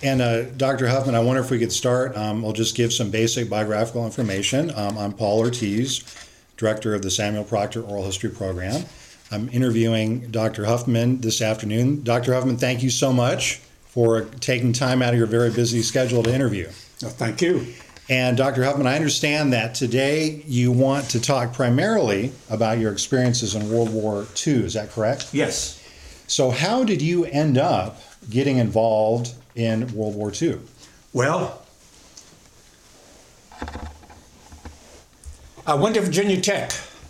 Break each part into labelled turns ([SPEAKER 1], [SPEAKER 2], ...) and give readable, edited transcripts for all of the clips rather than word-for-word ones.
[SPEAKER 1] And Dr. Huffman, I wonder if we could start. We'll just give some basic biographical information. I'm Paul Ortiz, director of the Samuel Proctor Oral History Program. I'm interviewing Dr. Huffman this afternoon. Dr. Huffman, thank you so much for taking time out of your very busy schedule to interview.
[SPEAKER 2] Thank you.
[SPEAKER 1] And Dr. Huffman, I understand that today you want to talk primarily about your experiences in World War II. Is that correct?
[SPEAKER 2] Yes.
[SPEAKER 1] So how did you end up getting involved in World War II?
[SPEAKER 2] Well, I went to Virginia Tech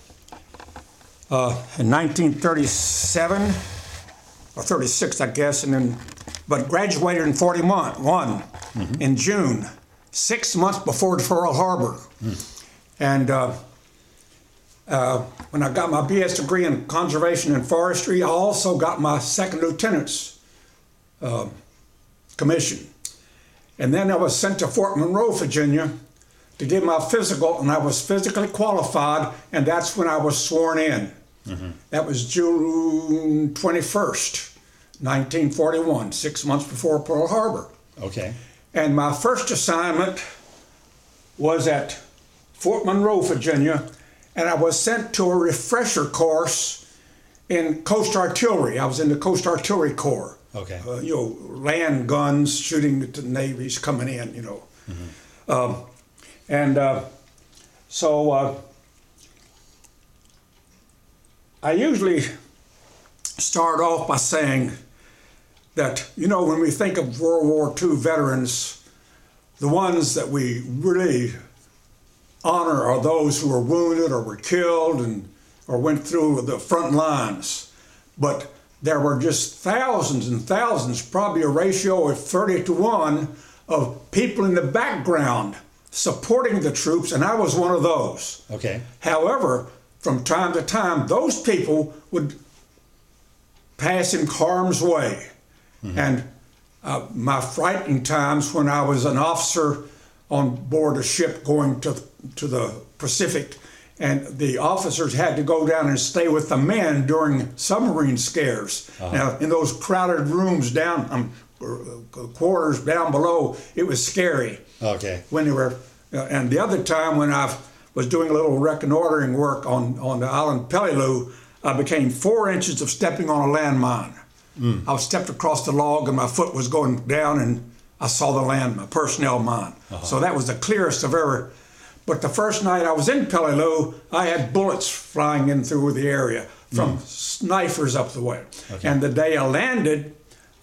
[SPEAKER 2] in 1937 or 36, I guess, but graduated in 41 in June, 6 months before Pearl Harbor. And when I got my BS degree in conservation and forestry, I also got my second lieutenant's commission. And then I was sent to Fort Monroe, Virginia to get my physical, and I was physically qualified, and that's when I was sworn in. That was June 21st, 1941, 6 months before Pearl Harbor.
[SPEAKER 1] Okay.
[SPEAKER 2] And my first assignment was at Fort Monroe, Virginia, and I was sent to a refresher course in Coast Artillery. I was in the Coast Artillery Corps.
[SPEAKER 1] Okay.
[SPEAKER 2] Land guns, shooting at the navies coming in, So I usually start off by saying that, when we think of World War II veterans, the ones that we really honor are those who were wounded or were killed or went through the front lines. But there were just thousands and thousands, probably a ratio of 30-1, of people in the background supporting the troops, and I was one of those.
[SPEAKER 1] Okay.
[SPEAKER 2] However, from time to time, those people would pass in harm's way. And my frightening times when I was an officer on board a ship going to the Pacific, and the officers had to go down and stay with the men during submarine scares. Now, in those crowded rooms down, quarters down below, it was scary.
[SPEAKER 1] Okay.
[SPEAKER 2] When they were, and the other time when I was doing a little reconnoitering work on the island Peleliu, I became 4 inches of stepping on a landmine. I stepped across the log and my foot was going down and I saw the landmine, personnel mine. So that was the clearest I've ever. But the first night I was in Peleliu, I had bullets flying in through the area from snipers up the way. Okay. And the day I landed,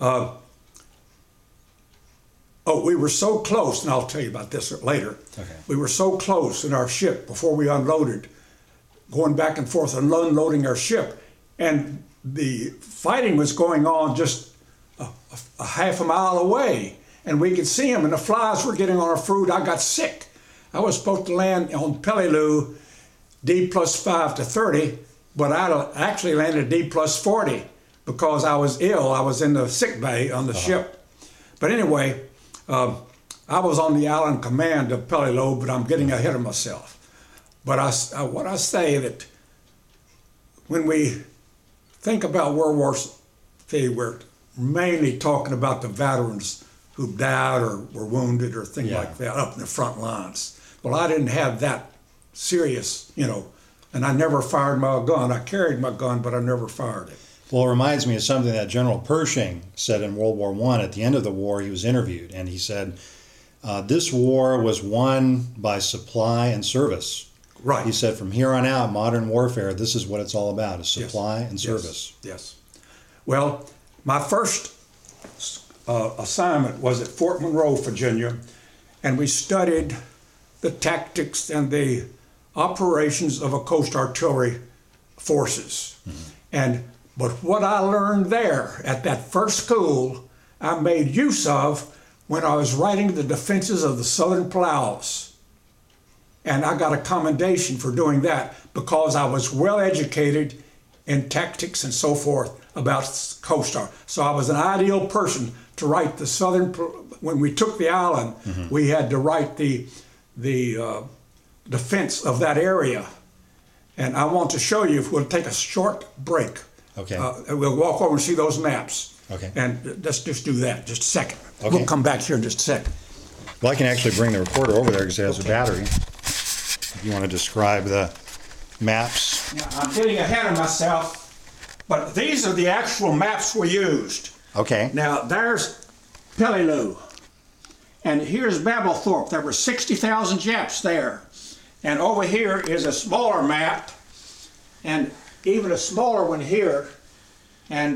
[SPEAKER 2] we were so close, and I'll tell you about this later.
[SPEAKER 1] Okay.
[SPEAKER 2] We were so close in our ship before we unloaded, going back and forth and unloading our ship. And the fighting was going on just a half a mile away. And we could see them, and the flies were getting on our food. I got sick. I was supposed to land on Peleliu D+5 to 30, but I actually landed D+40 because I was ill. I was in the sick bay on the ship. But anyway, I was on the island command of Peleliu, but I'm getting ahead of myself. But what I say that when we think about World War II, we're mainly talking about the veterans who died or were wounded or things like that up in the front lines. Well, I didn't have that serious, and I never fired my gun. I carried my gun, but I never fired it.
[SPEAKER 1] Well, it reminds me of something that General Pershing said in World War I. At the end of the war, he was interviewed, and he said, this war was won by supply and service.
[SPEAKER 2] Right.
[SPEAKER 1] He said, from here on out, modern warfare, this is what it's all about, is supply and service.
[SPEAKER 2] Yes. Well, my first assignment was at Fort Monroe, Virginia, and we studied the tactics and the operations of a Coast Artillery forces. But what I learned there at that first school, I made use of when I was writing the defenses of the Southern Polaris. And I got a commendation for doing that because I was well educated in tactics and so forth about Coast Guard. So I was an ideal person to write the Southern. When we took the island, we had to write the defense of that area. And I want to show you, if we'll take a short break.
[SPEAKER 1] Okay.
[SPEAKER 2] We'll walk over and see those maps.
[SPEAKER 1] Okay.
[SPEAKER 2] And let's just do that, just a second.
[SPEAKER 1] Okay.
[SPEAKER 2] We'll come back here in just a second.
[SPEAKER 1] Well, I can actually bring the recorder over there because it has a battery. If you want to describe the maps.
[SPEAKER 2] Now, I'm getting ahead of myself, but these are the actual maps we used.
[SPEAKER 1] Okay.
[SPEAKER 2] Now, there's Peleliu, and here's Babelthorpe. There were 60,000 Japs there. And over here is a smaller map, and even a smaller one here. And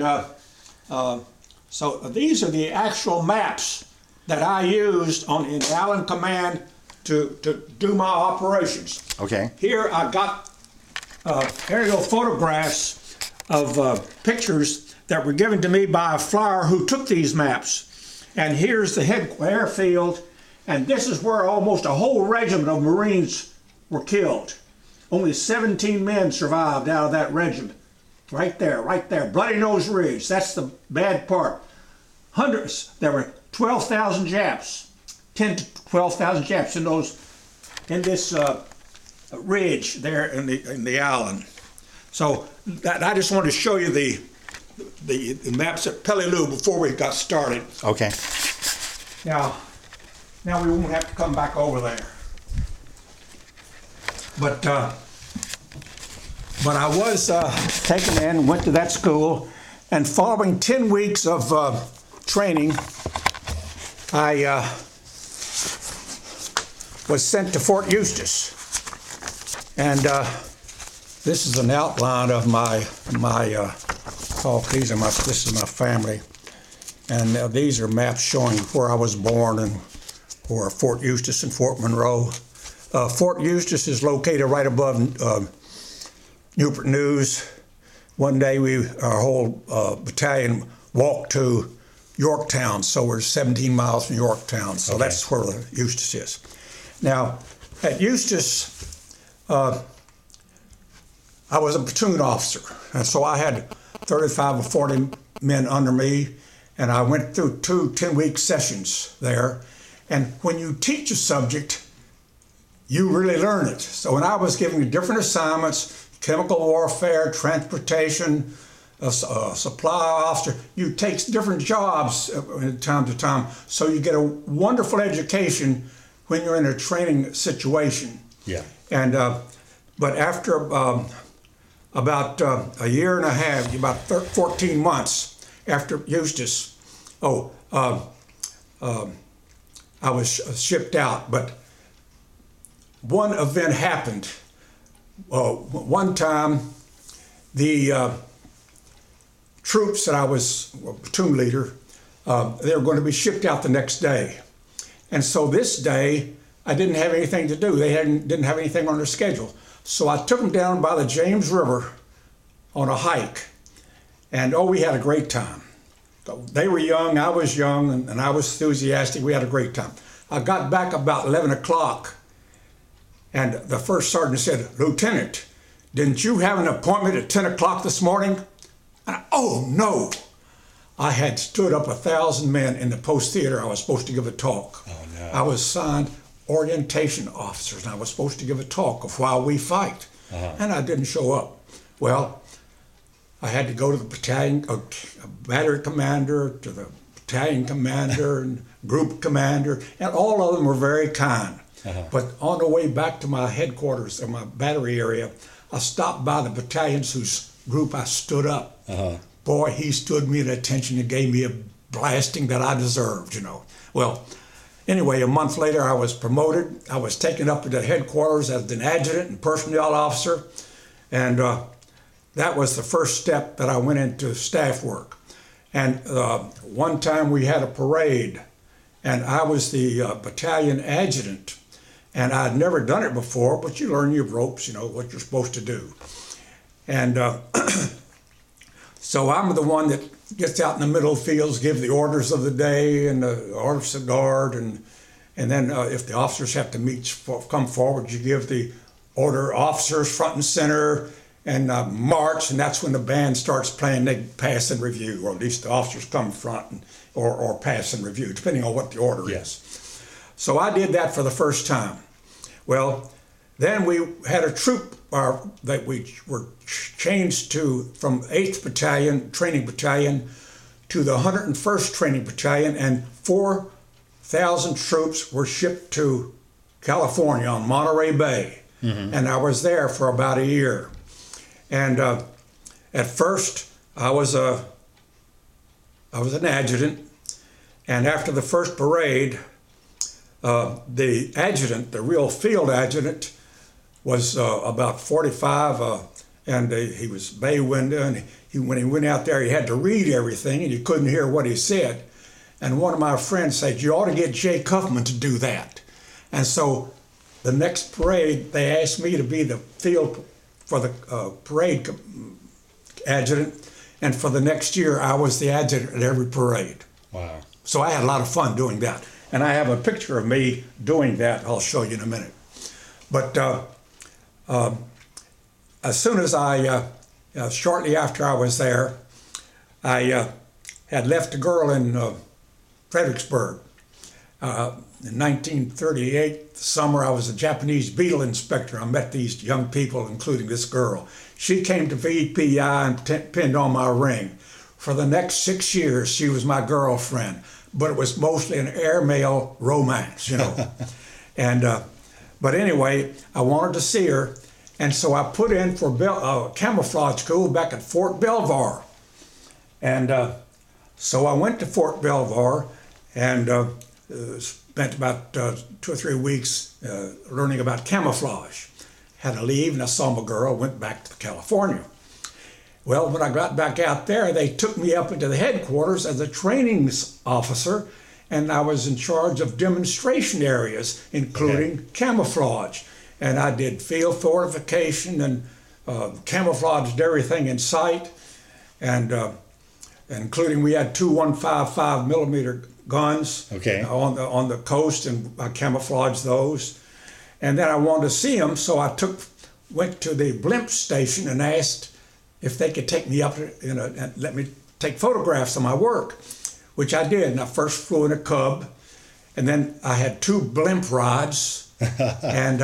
[SPEAKER 2] so these are the actual maps that I used in Allen Command to do my operations.
[SPEAKER 1] Okay.
[SPEAKER 2] Here I got aerial photographs of pictures that were given to me by a flyer who took these maps. And here's the airfield, and this is where almost a whole regiment of Marines were killed. Only 17 men survived out of that regiment. Right there, Bloody Nose Ridge, that's the bad part. Hundreds, there were 12,000 Japs, 10 to 12,000 Japs in this ridge there in the Allen. So I just wanted to show you the maps at Peleliu before we got started.
[SPEAKER 1] Okay.
[SPEAKER 2] Now we won't have to come back over there. But I was taken in, went to that school, and following 10 weeks of training, I was sent to Fort Eustis. And this is an outline of my talk. This is my family. And these are maps showing where I was born and where Fort Eustis and Fort Monroe. Fort Eustis is located right above Newport News. One day our whole battalion walked to Yorktown, so we're 17 miles from Yorktown, so
[SPEAKER 1] Okay.
[SPEAKER 2] that's where Eustis is. Now, at Eustis, I was a platoon officer, and so I had 35 or 40 men under me, and I went through 2 10-week sessions there. And when you teach a subject, you really learn it. So when I was given different assignments, chemical warfare, transportation, supply officer, you take different jobs time to time, so you get a wonderful education when you're in a training situation.
[SPEAKER 1] Yeah.
[SPEAKER 2] And but after about a year and a half, about 14 months after Eustis, I was shipped out. But one event happened. One time, the troops that I was platoon leader, they were going to be shipped out the next day. And so this day, I didn't have anything to do. They didn't have anything on their schedule. So I took them down by the James River on a hike. And we had a great time. They were young, I was young, and I was enthusiastic. We had a great time. I got back about 11 o'clock, and the first sergeant said, "Lieutenant, didn't you have an appointment at 10 o'clock this morning?" And oh, no. I had stood up 1,000 men in the post theater. I was supposed to give a talk.
[SPEAKER 1] Oh, no.
[SPEAKER 2] I was assigned orientation officers, and I was supposed to give a talk of why we fight. And I didn't show up. Well, I had to go to the battalion, battery commander, to the battalion commander, and group commander, and all of them were very kind. But on the way back to my headquarters, or my battery area, I stopped by the battalions whose group I stood up. Boy, he stood me at attention and gave me a blasting that I deserved, Well, anyway, a month later I was promoted. I was taken up to the headquarters as an adjutant and personnel officer, and that was the first step that I went into staff work. And one time we had a parade, and I was the battalion adjutant, and I'd never done it before, but you learn your ropes, what you're supposed to do. And so I'm the one that gets out in the middle fields, give the orders of the day and the orders of guard, and then if the officers have to come forward, you give the order officers front and center, and march, and that's when the band starts playing. They pass and review, or at least the officers come front or pass and review, depending on what the order is. So I did that for the first time. Well, then we had a troop that we were changed from 8th Battalion, training battalion, to the 101st Training Battalion, and 4,000 troops were shipped to California on Monterey Bay. And I was there for about a year. And at first, I was an adjutant, and after the first parade, the adjutant, the real field adjutant, was about 45, and he was bay window, and when he went out there, he had to read everything, and you couldn't hear what he said. And one of my friends said, "You ought to get Jay Cuffman to do that." And so the next parade, they asked me to be the field for the parade adjutant, and for the next year, I was the adjutant at every parade.
[SPEAKER 1] Wow.
[SPEAKER 2] So I had a lot of fun doing that. And I have a picture of me doing that I'll show you in a minute. But as soon as shortly after I was there, I had left a girl in Fredericksburg. In 1938, the summer, I was a Japanese beetle inspector. I met these young people, including this girl. She came to VPI and pinned on my ring. For the next 6 years, she was my girlfriend, but it was mostly an airmail romance, you know. But anyway, I wanted to see her, and so I put in for camouflage school back at Fort Belvoir. And so I went to Fort Belvoir and spent about 2 or 3 weeks learning about camouflage. Had to leave, and I saw my girl, went back to California. Well, when I got back out there, they took me up into the headquarters as a training officer, and I was in charge of demonstration areas, including camouflage. And I did field fortification and camouflaged everything in sight, and including we had 2 155 millimeter guns on the coast, and I camouflaged those. And then I wanted to see them, so I went to the blimp station and asked if they could take me up and let me take photographs of my work, which I did. And I first flew in a Cub, and then I had 2 blimp rides, and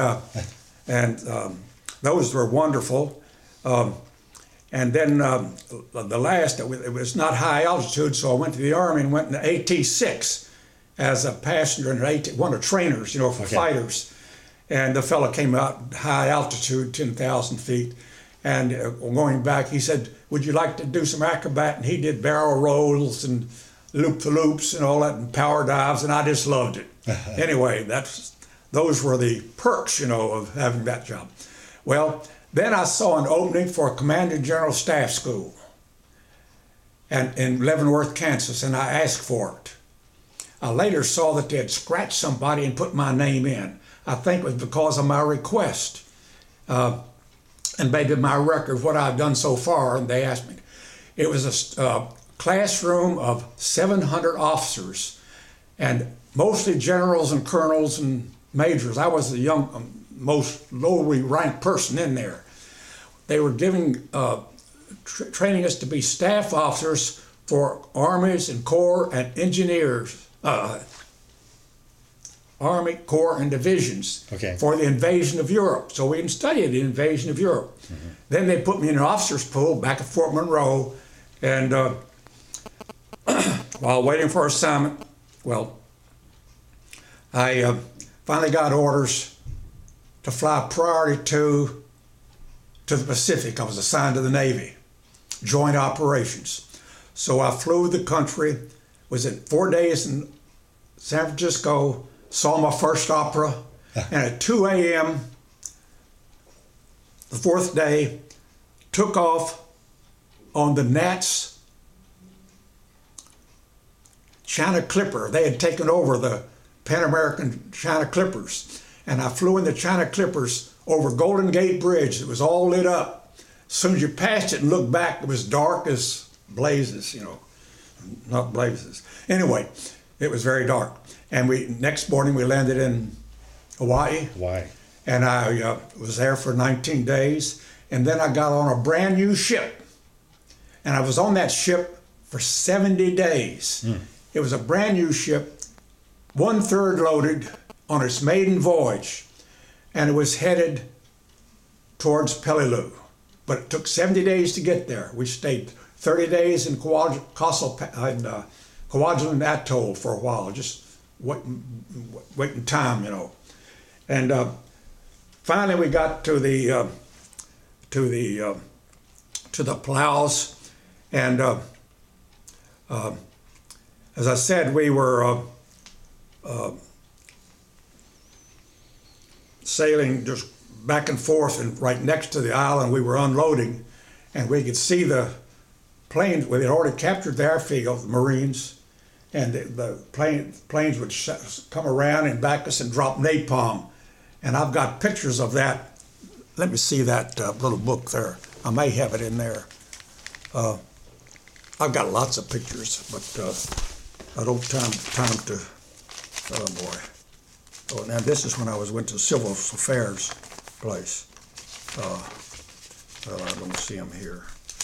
[SPEAKER 2] those were wonderful. And then the last, it was not high altitude, so I went to the Army and went in the AT-6 as a passenger in one of the trainers, you know, for fighters. And the fellow came out high altitude, 10,000 feet. And going back, he said, "Would you like to do some acrobat?" And he did barrel rolls and loop-the-loops and all that, and power dives, and I just loved it. Anyway, those were the perks, you know, of having that job. Well, then I saw an opening for a Commanding General Staff School and in Leavenworth, Kansas, and I asked for it. I later saw that they had scratched somebody and put my name in. I think it was because of my request and maybe my record, what I've done so far, and they asked me. It was a classroom of 700 officers, and mostly generals and colonels and majors. I was the most lowly ranked person in there. They were training us to be staff officers for armies and corps and engineers, Army, Corps, and divisions for the invasion of Europe. So we didn't study the invasion of Europe. Then they put me in an officer's pool back at Fort Monroe, and while waiting for assignment, well, I finally got orders to fly priority to the Pacific. I was assigned to the Navy, joint operations. So I flew the country, was in 4 days in San Francisco, saw my first opera, and at 2 a.m. the 4th day, took off on the Nats China Clipper. They had taken over the Pan American China Clippers, and I flew in the China Clippers over Golden Gate Bridge. It was all lit up. As soon as you passed it and looked back, it was dark as blazes, you know, not blazes. Anyway, it was very dark. And next morning we landed in Hawaii. And I was there for 19 days. And then I got on a brand new ship. And I was on that ship for 70 days. It was a brand new ship, 1/3 loaded on its maiden voyage. And it was headed towards Peleliu. But it took 70 days to get there. We stayed 30 days in Kwajalein Atoll for a while, just waiting time, you know. And finally, we got to the plows, and as I said, we were sailing just back and forth, and right next to the island, we were unloading, and we could see the planes. We had already captured the airfield, the Marines, and the planes would come around and back us and drop napalm. And I've got pictures of that. Let me see that little book there. I may have it in there. I've got lots of pictures, but I don't time to. Oh boy. Oh, now this is when I went to Civil Affairs place. Well, I don't see them here.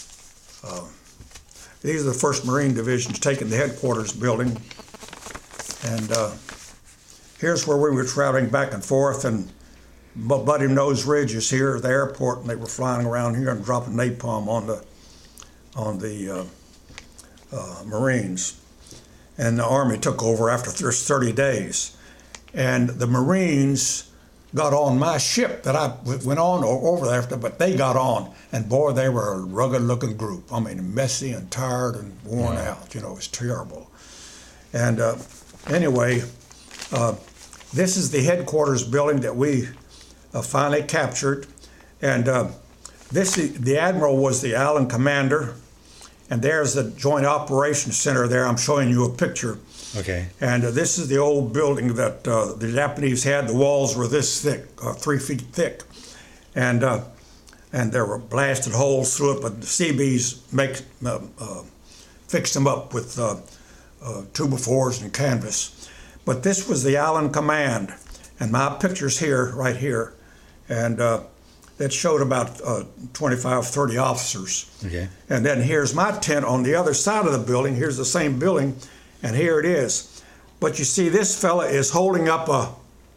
[SPEAKER 2] These are the 1st Marine Divisions taking the headquarters building, and here's where we were traveling back and forth, and Bloody Nose Ridge is here at the airport, and they were flying around here and dropping napalm on the Marines. And the Army took over after 30 days. And the Marines got on my ship that I went on over there after, but they got on. And boy, they were a rugged-looking group. I mean, messy and tired and worn out. You know, it was terrible. And anyway, this is the headquarters building that we finally captured. And the Admiral was the island commander. And there's the Joint Operations Center there. I'm showing you a picture.
[SPEAKER 1] Okay.
[SPEAKER 2] And this is the old building that the Japanese had. The walls were this thick, 3 feet thick. And there were blasted holes through it, but the Seabees fixed them up with 2x4s and canvas. But this was the Island Command. And my picture's here, right here. And that showed about 25, 30 officers. Okay. And then here's my tent on the other side of the building. Here's the same building, and here it is. But you see, this fella is holding up a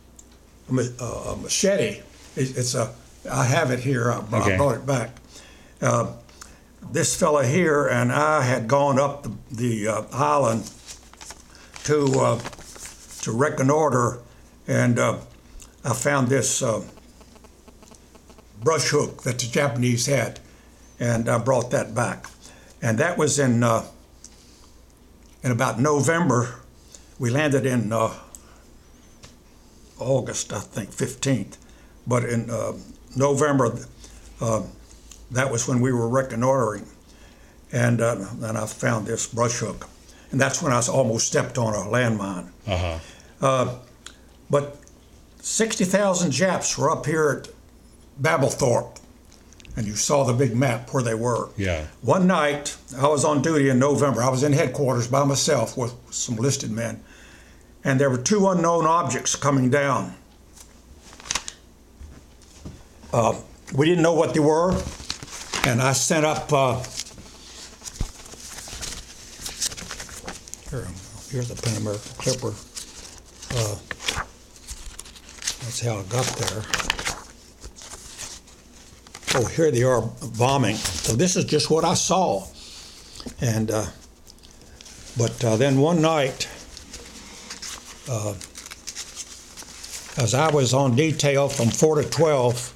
[SPEAKER 2] machete. I have it here. I brought it back. This fella here and I had gone up the island to reconnoiter, and I found this brush hook that the Japanese had, and I brought that back. And that was in about November. We landed in August, I think, 15th. But in November, that was when we were reconnoitering. And I found this brush hook. And that's when I almost stepped on a landmine. But 60,000 Japs were up here at Babblethorpe, and you saw the big map where they were. Yeah. One night, I was on duty in November. I was in headquarters by myself with some listed men, and there were 2 unknown objects coming down. We didn't know what they were, and I sent up. Here's a Pan American Clipper. That's how I got there. Oh, here they are bombing. So this is just what I saw. And but then one night, as I was on detail from 4 to 12,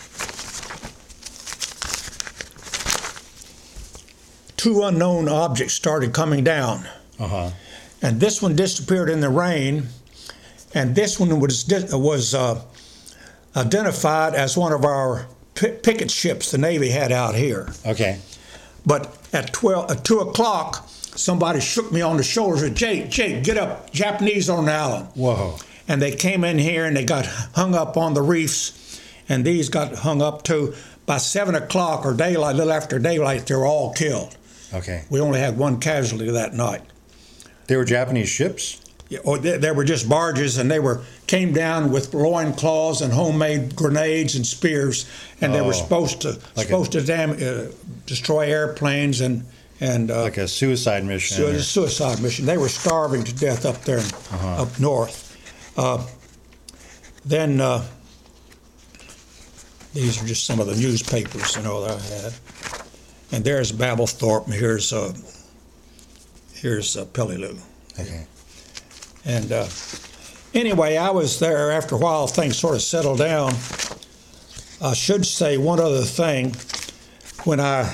[SPEAKER 2] 2 unknown objects started coming down. And this one disappeared in the rain, and this one was identified as one of our picket ships the Navy had out here. Okay. But at 2 o'clock, somebody shook me on the shoulder and said, Jake, get up. Japanese on the island. Whoa. And they came in here and they got hung up on the reefs, and these got hung up too. By 7 o'clock or daylight, a little after daylight, they were all killed. Okay. We only had 1 casualty that night.
[SPEAKER 1] They were Japanese ships?
[SPEAKER 2] Yeah, they were just barges, and they came down with loin claws and homemade grenades and spears, and they were supposed to destroy airplanes and
[SPEAKER 1] like a suicide mission.
[SPEAKER 2] A suicide mission. They were starving to death up there up north. Then these are just some of the newspapers that I had, and there's Babblethorpe, and here's Peleliu.
[SPEAKER 1] Okay.
[SPEAKER 2] And anyway, I was there. After a while, things sort of settled down. I should say one other thing. When I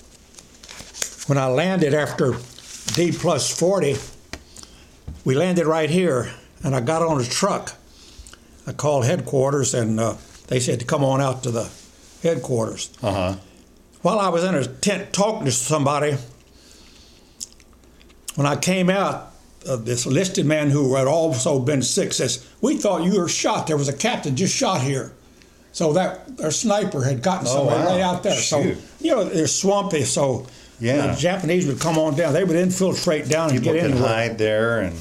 [SPEAKER 2] landed after D+40, we landed right here, and I got on a truck. I called headquarters, and they said to come on out to the headquarters.
[SPEAKER 1] Uh-huh.
[SPEAKER 2] While I was in a tent talking to somebody, when I came out, this enlisted man who had also been sick says, "We thought you were shot. There was a captain just shot here." So that their sniper had gotten somebody
[SPEAKER 1] wow.
[SPEAKER 2] right out there.
[SPEAKER 1] Shoot.
[SPEAKER 2] So, they're swampy, so
[SPEAKER 1] Yeah.
[SPEAKER 2] the Japanese would come on down. They would infiltrate down and
[SPEAKER 1] People
[SPEAKER 2] get
[SPEAKER 1] could
[SPEAKER 2] anywhere.
[SPEAKER 1] hide there, and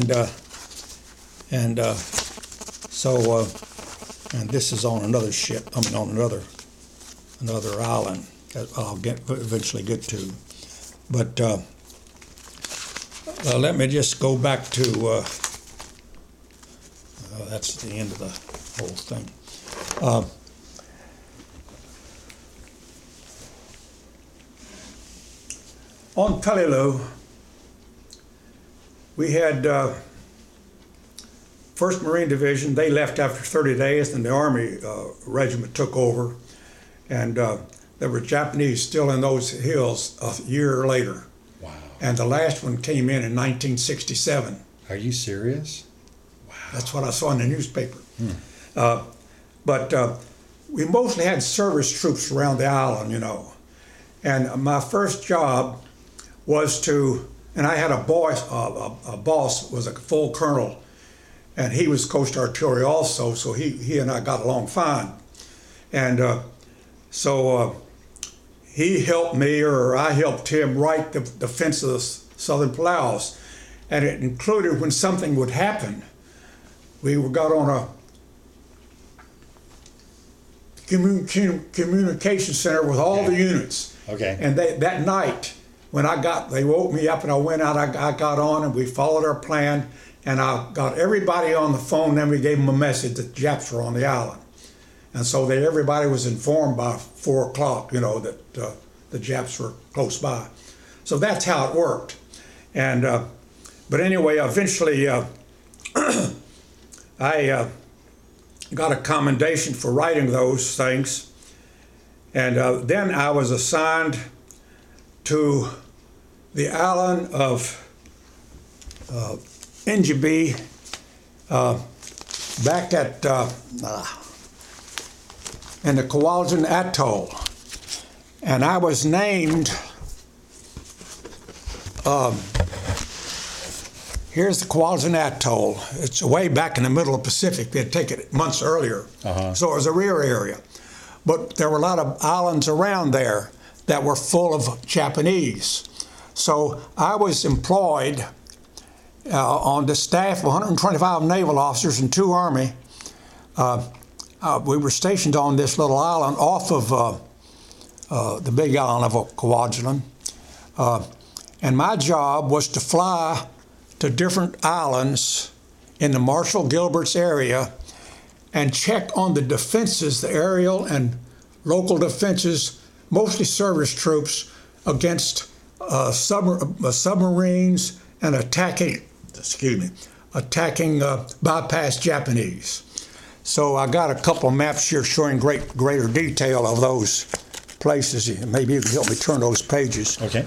[SPEAKER 2] And this is on another ship. I mean, on another island that I'll eventually get to. But let me just go back to. That's the end of the whole thing. On Peleliu, we had 1st Marine Division. They left after 30 days, and the Army regiment took over. And there were Japanese still in those hills a year later.
[SPEAKER 1] wow.
[SPEAKER 2] And the last one came in 1967.
[SPEAKER 1] Are you serious?
[SPEAKER 2] That's what I saw in the newspaper. But we mostly had service troops around the island, And my first job was and I had a boss was a full colonel, and he was Coast Artillery also, so he and I got along fine. And so he helped me, or I helped him write the defense of the Southern Polaris. And it included when something would happen, we got on a communication center with all the units.
[SPEAKER 1] Okay.
[SPEAKER 2] And that night, when they woke me up and I went out, I got on and we followed our plan, and I got everybody on the phone, then we gave them a message that the Japs were on the island. And so everybody was informed by 4 o'clock, that the Japs were close by. So that's how it worked. And but anyway, eventually I got a commendation for writing those things. And then I was assigned to the island of Injabi, back at in the Kwajalein Atoll. And I was named, here's the Kwajalein Atoll. It's way back in the middle of the Pacific. They had taken it months earlier.
[SPEAKER 1] Uh-huh.
[SPEAKER 2] So it was a rear area. But there were a lot of islands around there that were full of Japanese. So I was employed on the staff of 125 naval officers and 2 Army. We were stationed on this little island off of the big island of Kwajalein. And my job was to fly to different islands in the Marshall Gilbert's area and check on the defenses, the aerial and local defenses, mostly service troops, against submarines and attacking bypass Japanese. So I got a couple of maps here showing greater detail of those places. Maybe you can help me turn those pages.
[SPEAKER 1] Okay.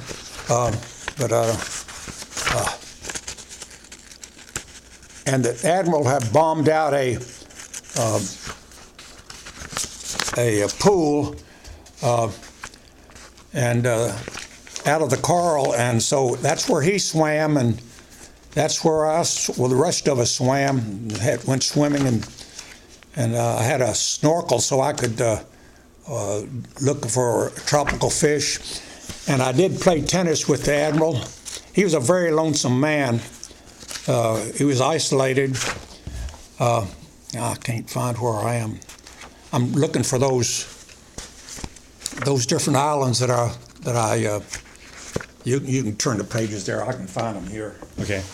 [SPEAKER 2] And the admiral had bombed out a pool and out of the coral, and so that's where he swam, and that's where the rest of us swam. Went swimming, and I had a snorkel so I could look for tropical fish. And I did play tennis with the admiral. He was a very lonesome man. He was isolated. I can't find where I am. I'm looking for those different islands that I. You can turn the pages there. I can find them here.
[SPEAKER 1] Okay.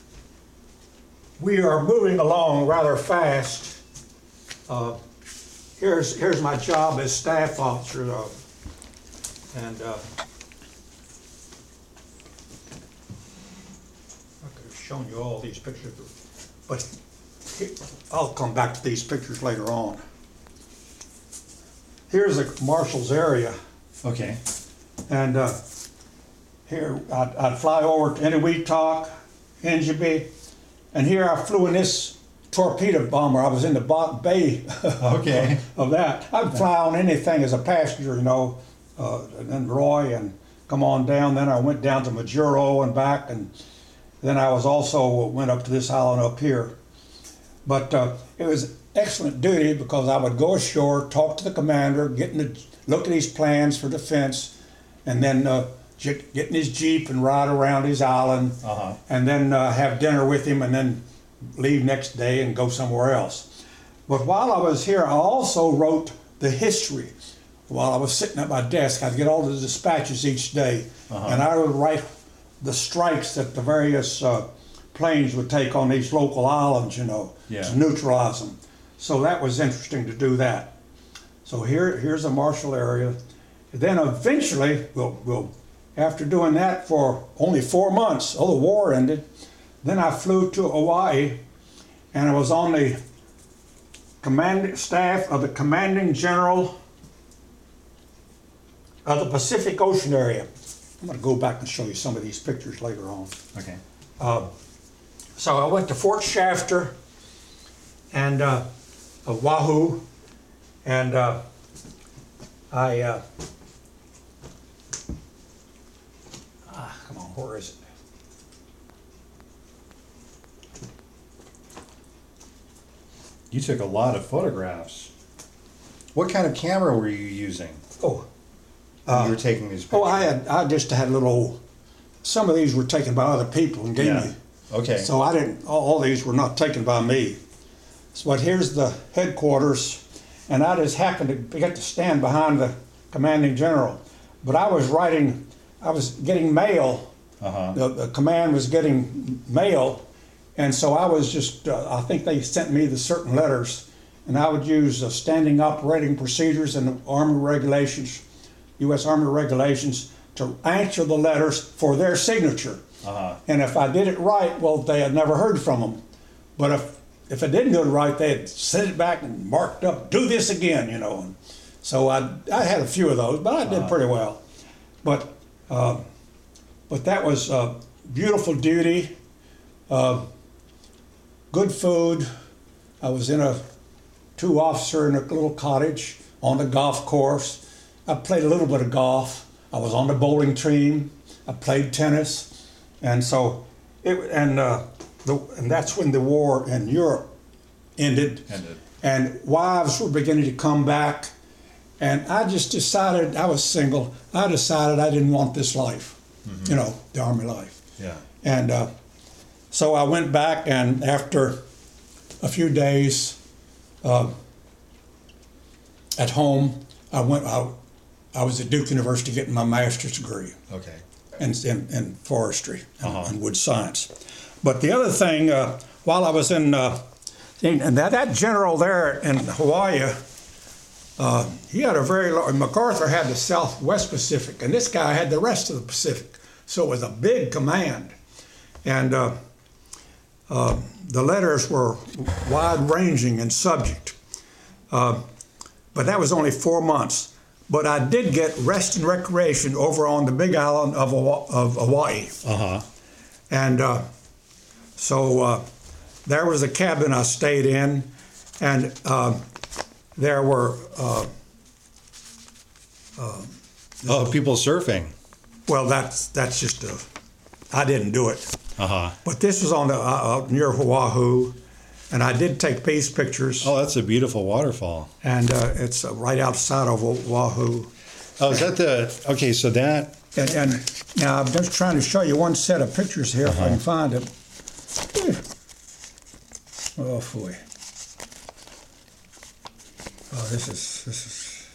[SPEAKER 2] We are moving along rather fast. here's my job as staff officer, and I could have shown you all these pictures, but I'll come back to these pictures later on. Here's the marshal's area,
[SPEAKER 1] Okay.
[SPEAKER 2] and here I'd fly over to Eniwetok, Injibee, and here I flew in this torpedo bomber. I was in the bay
[SPEAKER 1] Okay.
[SPEAKER 2] of that. I'd fly on anything as a passenger, you know, and then Roy and come on down. Then I went down to Majuro and back, and then I was also went up to this island up here. But it was excellent duty because I would go ashore, talk to the commander, look at his plans for defense, and then get in his Jeep and ride around his island, and then have dinner with him, and then leave next day and go somewhere else. But while I was here, I also wrote the history. While I was sitting at my desk, I'd get all the dispatches each day, and I would write the strikes that the various planes would take on these local islands, you know, to neutralize them. So that was interesting to do that. So here's the Marshall area. Then eventually, we'll after doing that for only 4 months, the war ended, then I flew to Hawaii, and I was on the commanding staff of the commanding general of the Pacific Ocean area. I'm going to go back and show you some of these pictures later on.
[SPEAKER 1] Okay.
[SPEAKER 2] So I went to Fort Shafter and Oahu, and come on, where is it?
[SPEAKER 1] You took a lot of photographs. What kind of camera were you using when you were taking these pictures?
[SPEAKER 2] I just had little. Some of these were taken by other people and gave me.
[SPEAKER 1] Okay.
[SPEAKER 2] So I didn't. All these were not taken by me. But here's the headquarters, and I just happened to get to stand behind the commanding general. But I was getting mail. The command was getting mail, and so I was just. I think they sent me the certain letters, and I would use standing operating procedures and the Army regulations, U.S. Army regulations, to answer the letters for their signature. And if I did it right, well, they had never heard from them. But if I didn't do it right, they had sent it back and marked up, do this again, you know. And so I had a few of those, but I did pretty well. But that was beautiful duty, good food. I was in a 2-officer in a little cottage on the golf course. I played a little bit of golf. I was on the bowling team. I played tennis, and so and that's when the war in Europe ended. And wives were beginning to come back, and I just decided, I was single. I decided I didn't want this life, you know, the Army life. Yeah. And so I went back, and after a few days at home, I was at Duke University getting my master's degree.
[SPEAKER 1] Okay.
[SPEAKER 2] In forestry and wood science. But the other thing, while I was in that general there in Hawaii, he had a very large, MacArthur had the Southwest Pacific, and this guy had the rest of the Pacific. So it was a big command. And the letters were wide-ranging in subject. But that was only 4 months. But I did get rest and recreation over on the big island of Hawaii. And so there was a cabin I stayed in, and there were...
[SPEAKER 1] people surfing.
[SPEAKER 2] Well, that's just I didn't do it. But this was on the near Oahu, and I did take these pictures.
[SPEAKER 1] Oh, that's a beautiful waterfall.
[SPEAKER 2] And it's right outside of Oahu.
[SPEAKER 1] Oh, is that the... Okay, so that...
[SPEAKER 2] And now I'm just trying to show you one set of pictures here if I can find it. Oh, boy. Oh, this is...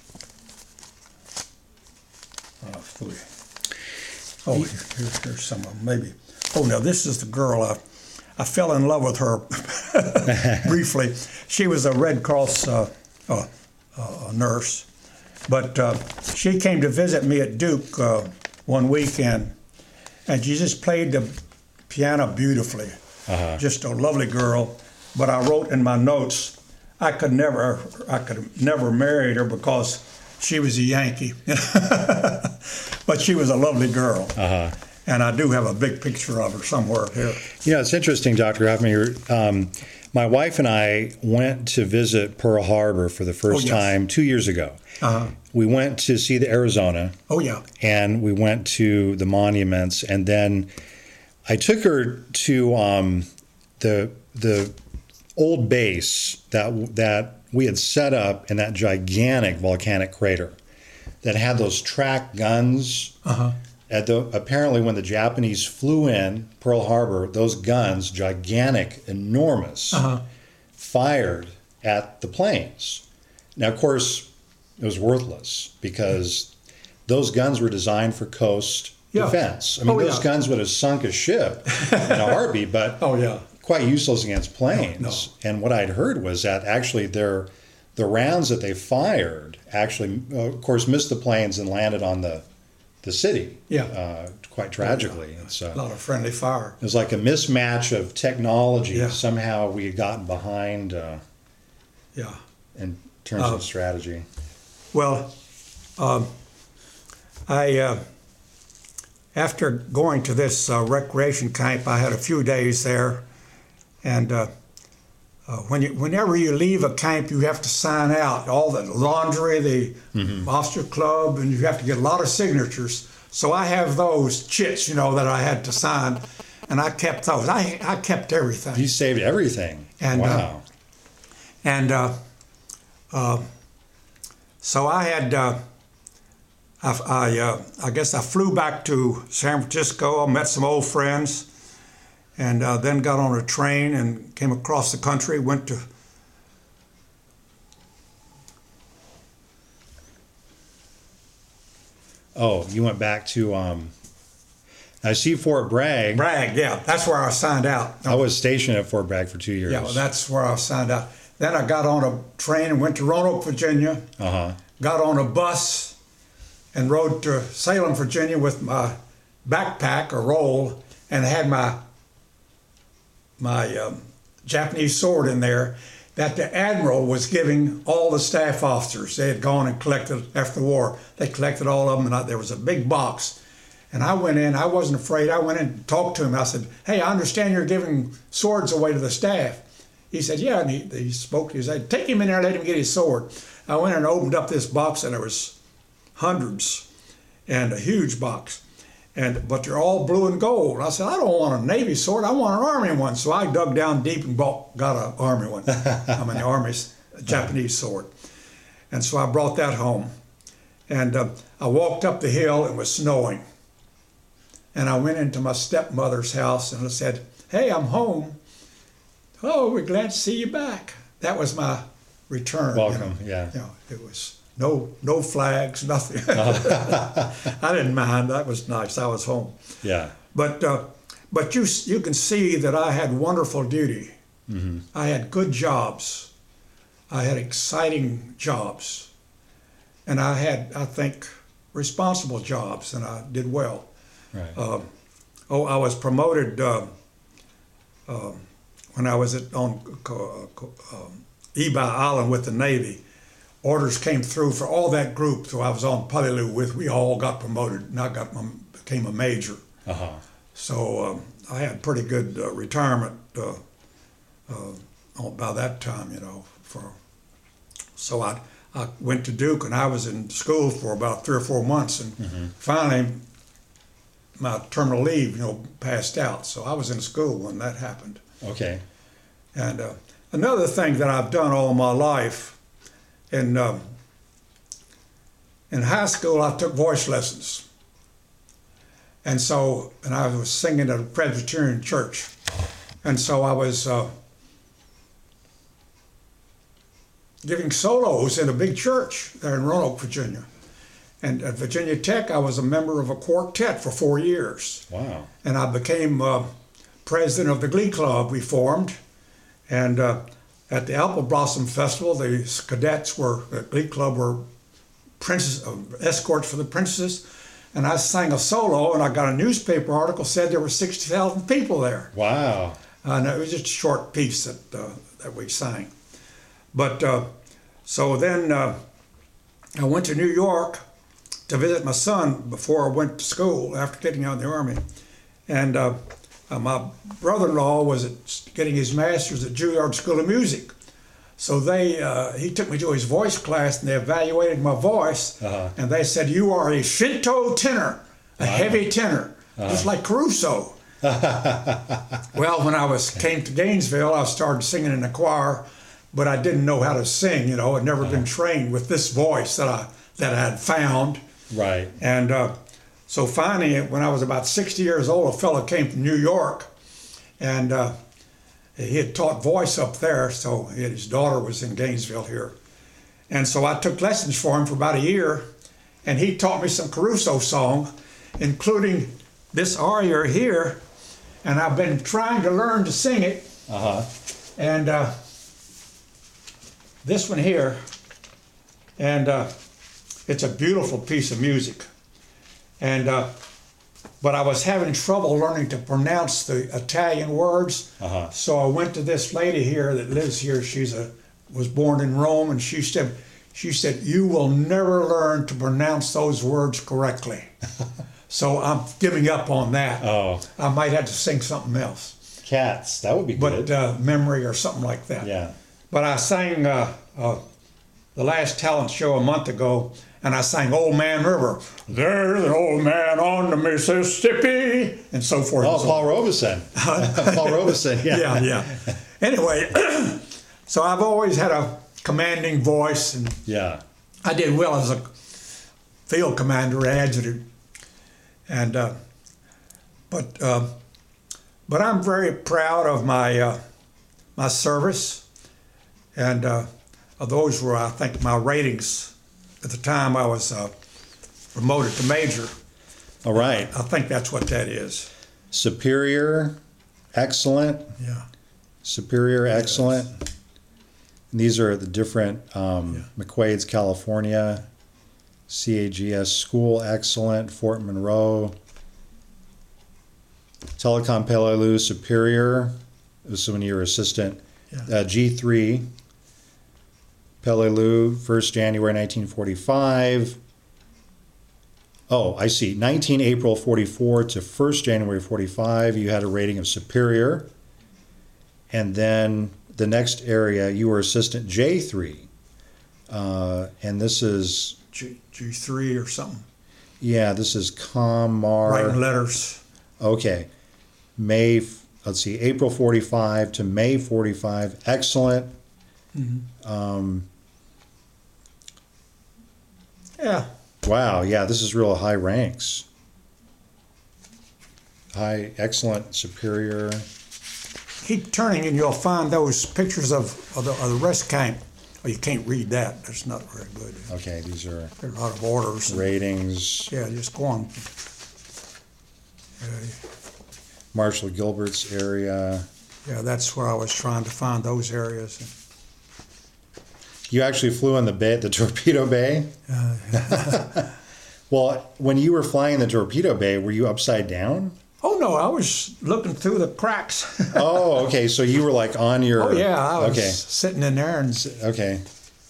[SPEAKER 2] Oh, boy. Oh, here's some of them, maybe. Oh, no, this is the girl. I fell in love with her briefly. She was a Red Cross a nurse. But she came to visit me at Duke one weekend, and she just played the piano beautifully. Just a lovely girl. But I wrote in my notes, I could never marry her because she was a Yankee. But she was a lovely girl. And I do have a big picture of her somewhere here.
[SPEAKER 1] You know, it's interesting, Dr. Huffman. My wife and I went to visit Pearl Harbor for the first time 2 years ago. We went to see the Arizona.
[SPEAKER 2] Oh, yeah.
[SPEAKER 1] And we went to the monuments. And then I took her to the old base that we had set up in that gigantic volcanic crater that had those track guns. Apparently, when the Japanese flew in Pearl Harbor, those guns, gigantic, enormous, fired at the planes. Now, of course, it was worthless because those guns were designed for coast defense. I mean, those guns would have sunk a ship in a heartbeat, but quite useless against planes. No. And what I'd heard was that actually the rounds that they fired actually, of course, missed the planes and landed on the city. Quite tragically. It's
[SPEAKER 2] a lot of friendly fire.
[SPEAKER 1] It was like a mismatch of technology. Somehow we had gotten behind in terms of strategy.
[SPEAKER 2] Well, I after going to this recreation camp, I had a few days there, and whenever you leave a camp, you have to sign out all the laundry, the officer club, and you have to get a lot of signatures. So I have those chits, that I had to sign, and I kept those. I kept everything.
[SPEAKER 1] You saved everything.
[SPEAKER 2] And,
[SPEAKER 1] wow.
[SPEAKER 2] So I had, I guess I flew back to San Francisco. I met some old friends. And then got on a train and came across the country, went to...
[SPEAKER 1] Oh, you went back to, I see Fort Bragg.
[SPEAKER 2] Bragg, yeah. That's where I signed out.
[SPEAKER 1] I was stationed at Fort Bragg for 2 years.
[SPEAKER 2] Yeah, well, that's where I signed out. Then I got on a train and went to Roanoke, Virginia. Got on a bus and rode to Salem, Virginia with my backpack or roll, and had my Japanese sword in there that the admiral was giving all the staff officers. They had gone and collected after the war. They collected all of them, and there was a big box. And I went in. I wasn't afraid. I went in and talked to him. I said, "Hey, I understand you're giving swords away to the staff." He said, "Yeah." And he spoke. He said, "Take him in there and let him get his sword." I went and opened up this box, and there was hundreds, and a huge box. But they're all blue and gold. I said, "I don't want a Navy sword. I want an Army one." So I dug down deep and got an Army one. The Army's Japanese sword. And so I brought that home. And I walked up the hill. It was snowing. And I went into my stepmother's house and I said, "Hey, I'm home." "Oh, we're glad to see you back." That was my return.
[SPEAKER 1] Welcome,
[SPEAKER 2] It was no flags, nothing. I didn't mind. That was nice. I was home.
[SPEAKER 1] Yeah.
[SPEAKER 2] But you can see that I had wonderful duty. I had good jobs. I had exciting jobs. And I had, I think, responsible jobs, and I did well.
[SPEAKER 1] Right.
[SPEAKER 2] I was promoted when I was on Ebi Island with the Navy. Orders came through for all that group, so I was on Peleliu with. We all got promoted, and I became a major. So I had pretty good retirement by that time, So I went to Duke, and I was in school for about 3 or 4 months, and finally my terminal leave, passed out. So I was in school when that happened.
[SPEAKER 1] Okay.
[SPEAKER 2] And another thing that I've done all my life. In high school, I took voice lessons. And I was singing at a Presbyterian church. And so I was giving solos in a big church there in Roanoke, Virginia. And at Virginia Tech, I was a member of a quartet for 4 years.
[SPEAKER 1] Wow.
[SPEAKER 2] And I became president of the Glee Club we formed. And at the Apple Blossom Festival, the cadets were, the Glee Club were escorts for the princesses, and I sang a solo, and I got a newspaper article said there were 60,000 people there.
[SPEAKER 1] Wow.
[SPEAKER 2] And it was just a short piece that we sang. But so then I went to New York to visit my son before I went to school after getting out of the Army. And my brother-in-law was getting his master's at Juilliard School of Music. So he took me to his voice class, and they evaluated my voice, and they said, "You are a Shinto tenor, a heavy tenor, just like Caruso." Well, when I came to Gainesville, I started singing in the choir, but I didn't know how to sing. You know, I'd never been trained with this voice that I had found.
[SPEAKER 1] Right.
[SPEAKER 2] And so finally, when I was about 60 years old, a fellow came from New York, and he had taught voice up there, so his daughter was in Gainesville here. And so I took lessons for him for about a year, and he taught me some Caruso song, including this aria here, and I've been trying to learn to sing it. And this one here, and it's a beautiful piece of music. And but I was having trouble learning to pronounce the Italian words. So I went to this lady here that lives here. Was born in Rome, and she said, "You will never learn to pronounce those words correctly." So I'm giving up on that.
[SPEAKER 1] Oh.
[SPEAKER 2] I might have to sing something else.
[SPEAKER 1] Cats, that would be good.
[SPEAKER 2] But memory or something like that.
[SPEAKER 1] Yeah.
[SPEAKER 2] But I sang the last talent show a month ago, and I sang Old Man River. There's an old man on the Mississippi, and so forth.
[SPEAKER 1] Oh,
[SPEAKER 2] and so
[SPEAKER 1] Paul Robeson. Paul Robeson, yeah.
[SPEAKER 2] Yeah. Anyway, so I've always had a commanding voice, and
[SPEAKER 1] Yeah.
[SPEAKER 2] I did well as a field commander, adjutant, and but I'm very proud of my service, and those were, I think, my ratings at the time I was promoted to major.
[SPEAKER 1] All right.
[SPEAKER 2] I think that's what that is.
[SPEAKER 1] Superior, excellent.
[SPEAKER 2] Yeah.
[SPEAKER 1] Superior, excellent. And these are the different McQuaid's, California, CAGS School, excellent. Fort Monroe, Telecom Peleliu, Superior. This is when you were assistant.
[SPEAKER 2] Yeah.
[SPEAKER 1] G3, Peleliu, 1st January 1945. Oh, I see. 19 April 44 to 1st January 45, you had a rating of superior. And then the next area, you were assistant J3. And this is...
[SPEAKER 2] G3 or something.
[SPEAKER 1] Yeah, this is Comar...
[SPEAKER 2] Writing letters.
[SPEAKER 1] Okay. Let's see, April 45 to May 45. Excellent.
[SPEAKER 2] Mm-hmm. Yeah.
[SPEAKER 1] Wow, yeah, this is real high ranks. High, excellent, superior.
[SPEAKER 2] Keep turning and you'll find those pictures of the rest camp. Oh, you can't read that. That's not very good.
[SPEAKER 1] Okay, these are
[SPEAKER 2] There's a lot of orders.
[SPEAKER 1] ratings.
[SPEAKER 2] Yeah, just go on.
[SPEAKER 1] Marshall Gilbert's area.
[SPEAKER 2] Yeah, that's where I was trying to find those areas.
[SPEAKER 1] You actually flew in the Torpedo Bay? Well, when you were flying the Torpedo Bay, were you upside down?
[SPEAKER 2] Oh, no, I was looking through the cracks.
[SPEAKER 1] Oh, okay, so you were like on your...
[SPEAKER 2] Oh, yeah, I was
[SPEAKER 1] okay.
[SPEAKER 2] sitting in there, and
[SPEAKER 1] Okay.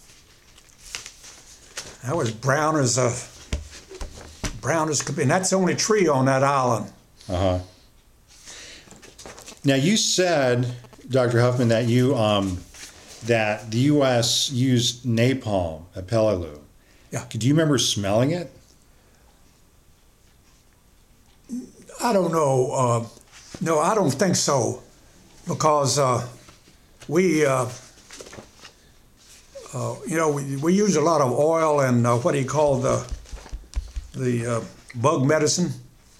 [SPEAKER 2] I was brown as could be. And that's the only tree on that island.
[SPEAKER 1] Uh-huh. Now, you said, Dr. Huffman, that you that the U.S. used napalm at Peleliu.
[SPEAKER 2] Yeah.
[SPEAKER 1] Do you remember smelling it?
[SPEAKER 2] I don't know. No, I don't think so, because we use a lot of oil and what he called the bug medicine.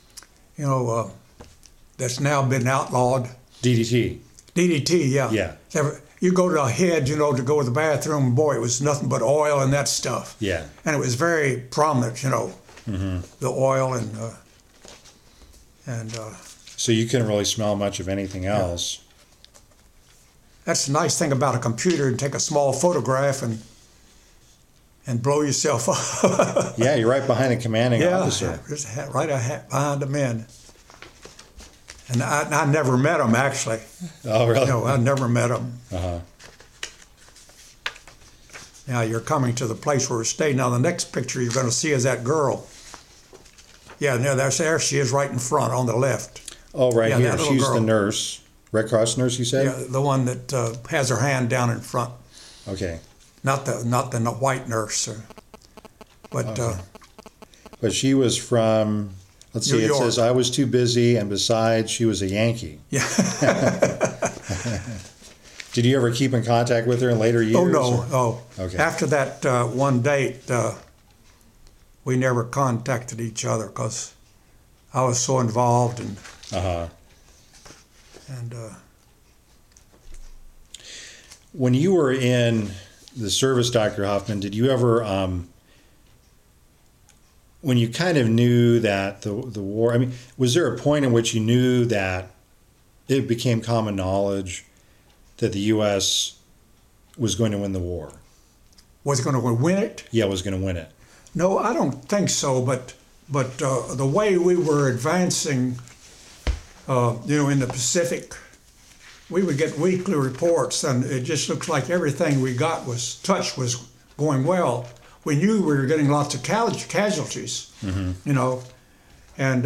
[SPEAKER 2] That's now been outlawed.
[SPEAKER 1] DDT.
[SPEAKER 2] DDT, yeah.
[SPEAKER 1] Yeah.
[SPEAKER 2] You go to a head, to go to the bathroom, boy, it was nothing but oil and that stuff.
[SPEAKER 1] Yeah.
[SPEAKER 2] And it was very prominent,
[SPEAKER 1] Mm-hmm.
[SPEAKER 2] the oil and
[SPEAKER 1] So you couldn't really smell much of anything else.
[SPEAKER 2] That's the nice thing about a computer. You can take a small photograph and blow yourself up.
[SPEAKER 1] Yeah, you're right behind the commanding
[SPEAKER 2] Yeah,
[SPEAKER 1] officer.
[SPEAKER 2] just right behind the men. And I never met them, actually.
[SPEAKER 1] Oh, really?
[SPEAKER 2] No, I never met them.
[SPEAKER 1] Uh-huh.
[SPEAKER 2] Now you're coming to the place where we stay. Now the next picture you're going to see is that girl. Yeah, there she is right in front on the left.
[SPEAKER 1] Oh, right
[SPEAKER 2] Yeah,
[SPEAKER 1] here.
[SPEAKER 2] that little
[SPEAKER 1] She's
[SPEAKER 2] girl.
[SPEAKER 1] the nurse. Red Cross nurse, you said?
[SPEAKER 2] Yeah, the one that has her hand down in front.
[SPEAKER 1] Okay.
[SPEAKER 2] Not the white nurse. But
[SPEAKER 1] But she was from, let's see,
[SPEAKER 2] New
[SPEAKER 1] it
[SPEAKER 2] York.
[SPEAKER 1] says, I was too busy, and besides, she was a Yankee.
[SPEAKER 2] yeah.
[SPEAKER 1] Did you ever keep in contact with her in later years?
[SPEAKER 2] Oh no,
[SPEAKER 1] or-
[SPEAKER 2] no.
[SPEAKER 1] Okay.
[SPEAKER 2] After that one date, we never contacted each other because I was so involved and
[SPEAKER 1] Uh-huh.
[SPEAKER 2] and
[SPEAKER 1] When you were in the service, Dr. Huffman, did you ever, when you kind of knew that the war, I mean, was there a point in which you knew that it became common knowledge that the U.S. was going to win the war?
[SPEAKER 2] was going to win it?
[SPEAKER 1] Yeah, was going to win it.
[SPEAKER 2] No, I don't think so. But the way we were advancing, in the Pacific, we would get weekly reports, and it just looks like everything we got was going well. We knew we were getting lots of casualties, and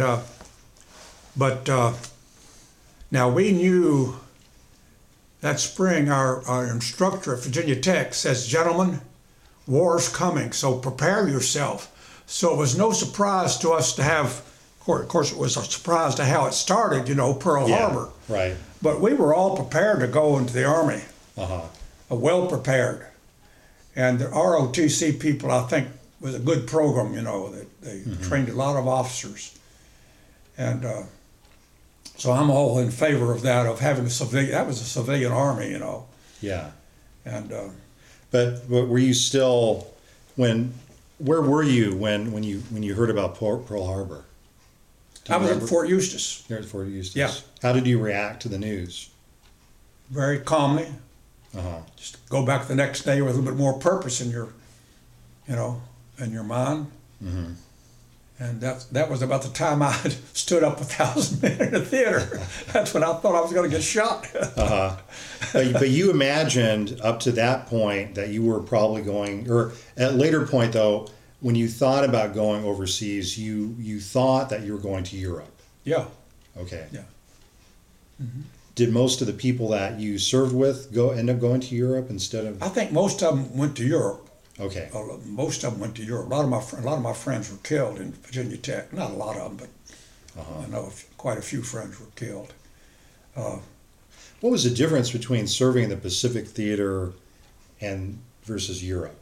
[SPEAKER 2] now we knew that spring our instructor at Virginia Tech says, "Gentlemen, war's coming, so prepare yourself." So it was no surprise to us to have, of course it was a surprise to how it started, Pearl Harbor.
[SPEAKER 1] Right.
[SPEAKER 2] But we were all prepared to go into the Army,
[SPEAKER 1] Uh-huh.
[SPEAKER 2] well prepared. And the ROTC people, I think, was a good program, they trained a lot of officers. And so I'm all in favor of that, of having that was a civilian army,
[SPEAKER 1] Yeah.
[SPEAKER 2] And
[SPEAKER 1] But were you still, where were you when you heard about Pearl Harbor? Do you
[SPEAKER 2] I was
[SPEAKER 1] remember?
[SPEAKER 2] at Fort Eustis,
[SPEAKER 1] There at Fort Eustis.
[SPEAKER 2] Yeah.
[SPEAKER 1] How did you react to the news?
[SPEAKER 2] very calmly.
[SPEAKER 1] Uh-huh.
[SPEAKER 2] Just go back the next day with a little bit more purpose in your, in your mind.
[SPEAKER 1] Mm-hmm.
[SPEAKER 2] And that was about the time I had stood up 1,000 men in a theater. That's when I thought I was going to get shot.
[SPEAKER 1] Uh-huh. But you imagined up to that point that you were probably going, or at a later point though, when you thought about going overseas, you thought that you were going to Europe.
[SPEAKER 2] Yeah.
[SPEAKER 1] Okay.
[SPEAKER 2] Yeah.
[SPEAKER 1] Mm-hmm. Did most of the people that you served with end up going to Europe instead of?
[SPEAKER 2] I think most of them went to Europe.
[SPEAKER 1] Okay.
[SPEAKER 2] Most of them went to Europe. A lot of my friends were killed in Virginia Tech. Not a lot of them, but I know quite a few friends were killed.
[SPEAKER 1] What was the difference between serving in the Pacific Theater and versus Europe?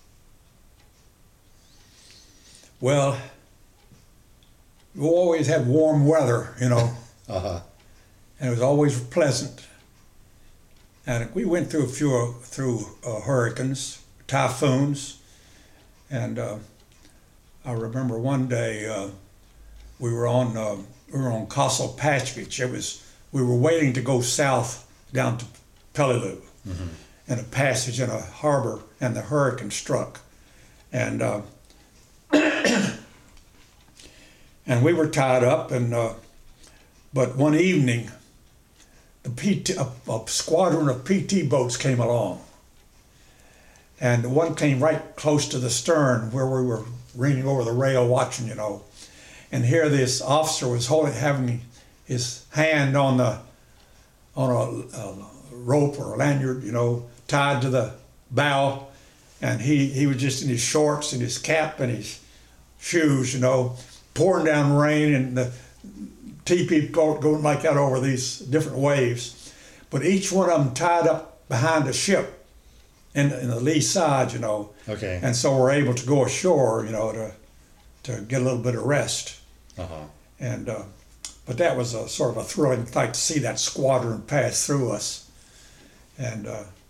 [SPEAKER 2] Well, we always had warm weather,
[SPEAKER 1] Uh-huh.
[SPEAKER 2] and it was always pleasant. And we went through a few hurricanes, typhoons, and I remember one day we were on Castle Patchvich. We were waiting to go south down to Peleliu, in a passage in a harbor, and the hurricane struck, and and we were tied up, and but one evening, a squadron of PT boats came along, and one came right close to the stern where we were leaning over the rail watching, and here this officer was having his hand on a rope or a lanyard, tied to the bow, and he was just in his shorts and his cap and his shoes, pouring down rain, and the TP boat going like that over these different waves. But each one of them tied up behind a ship in the lee side,
[SPEAKER 1] Okay.
[SPEAKER 2] And so we're able to go ashore, to get a little bit of rest.
[SPEAKER 1] Uh-huh.
[SPEAKER 2] And but that was a sort of a thrilling sight to see that squadron pass through us. And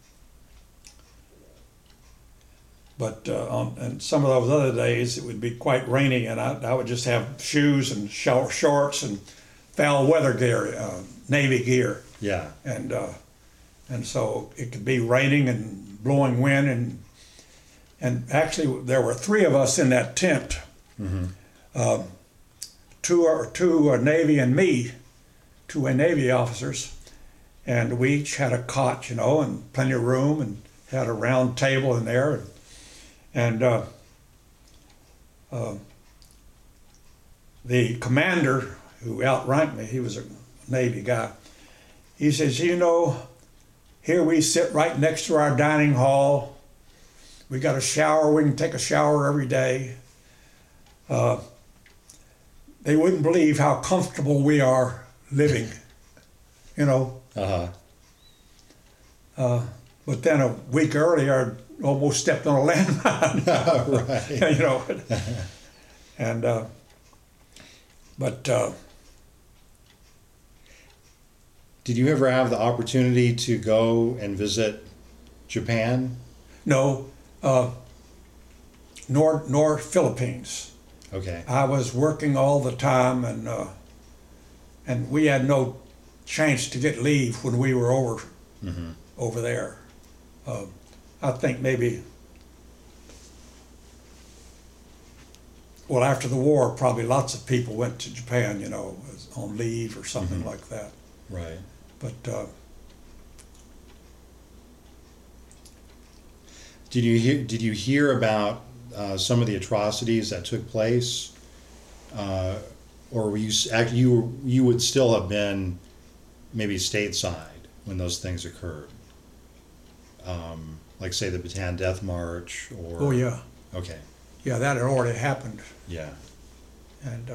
[SPEAKER 2] on some of those other days it would be quite rainy, and I would just have shoes and shorts and foul weather gear, Navy gear,
[SPEAKER 1] Yeah.
[SPEAKER 2] and and so it could be raining and blowing wind, and actually there were three of us in that tent. Two Navy and me, two Navy officers, and we each had a cot, and plenty of room, and had a round table in there, and the commander who outranked me, he was a Navy guy, he says, here we sit right next to our dining hall. We got a shower, we can take a shower every day. They wouldn't believe how comfortable we are living,
[SPEAKER 3] Uh-huh.
[SPEAKER 2] But then a week earlier, I almost stepped on a landmine.
[SPEAKER 3] Right.
[SPEAKER 2] And but
[SPEAKER 1] Did you ever have the opportunity to go and visit Japan?
[SPEAKER 2] no, nor Philippines.
[SPEAKER 1] Okay.
[SPEAKER 2] I was working all the time, and we had no chance to get leave when we were over there. I think maybe, well, after the war, probably lots of people went to Japan, on leave or something like that.
[SPEAKER 1] Right.
[SPEAKER 2] But
[SPEAKER 1] Did you hear about some of the atrocities that took place, or were you would still have been maybe stateside when those things occurred? Like say the Bataan Death March, or
[SPEAKER 2] oh yeah,
[SPEAKER 1] okay,
[SPEAKER 2] yeah, that had already happened.
[SPEAKER 1] yeah,
[SPEAKER 2] And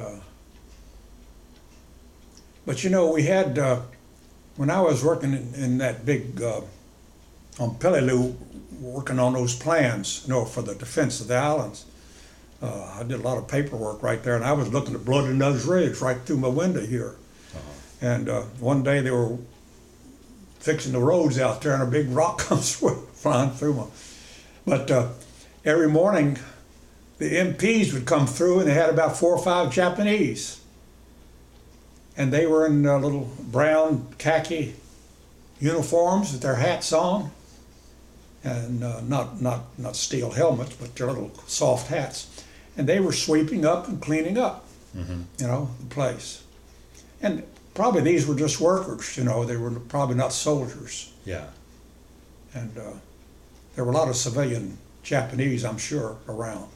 [SPEAKER 2] but we had when I was working in that big on Peleliu, working on those plans, for the defense of the islands. I did a lot of paperwork right there, and I was looking at Bloody Nose Ridge right through my window here. And one day they were fixing the roads out there, and a big rock comes flying through them. But every morning, the MPs would come through, and they had about 4 or 5 Japanese. And they were in little brown khaki uniforms with their hats on, and not steel helmets, but their little soft hats. And they were sweeping up and cleaning up, the place. And probably these were just workers, they were probably not soldiers.
[SPEAKER 1] yeah.
[SPEAKER 2] And there were a lot of civilian Japanese, I'm sure, around.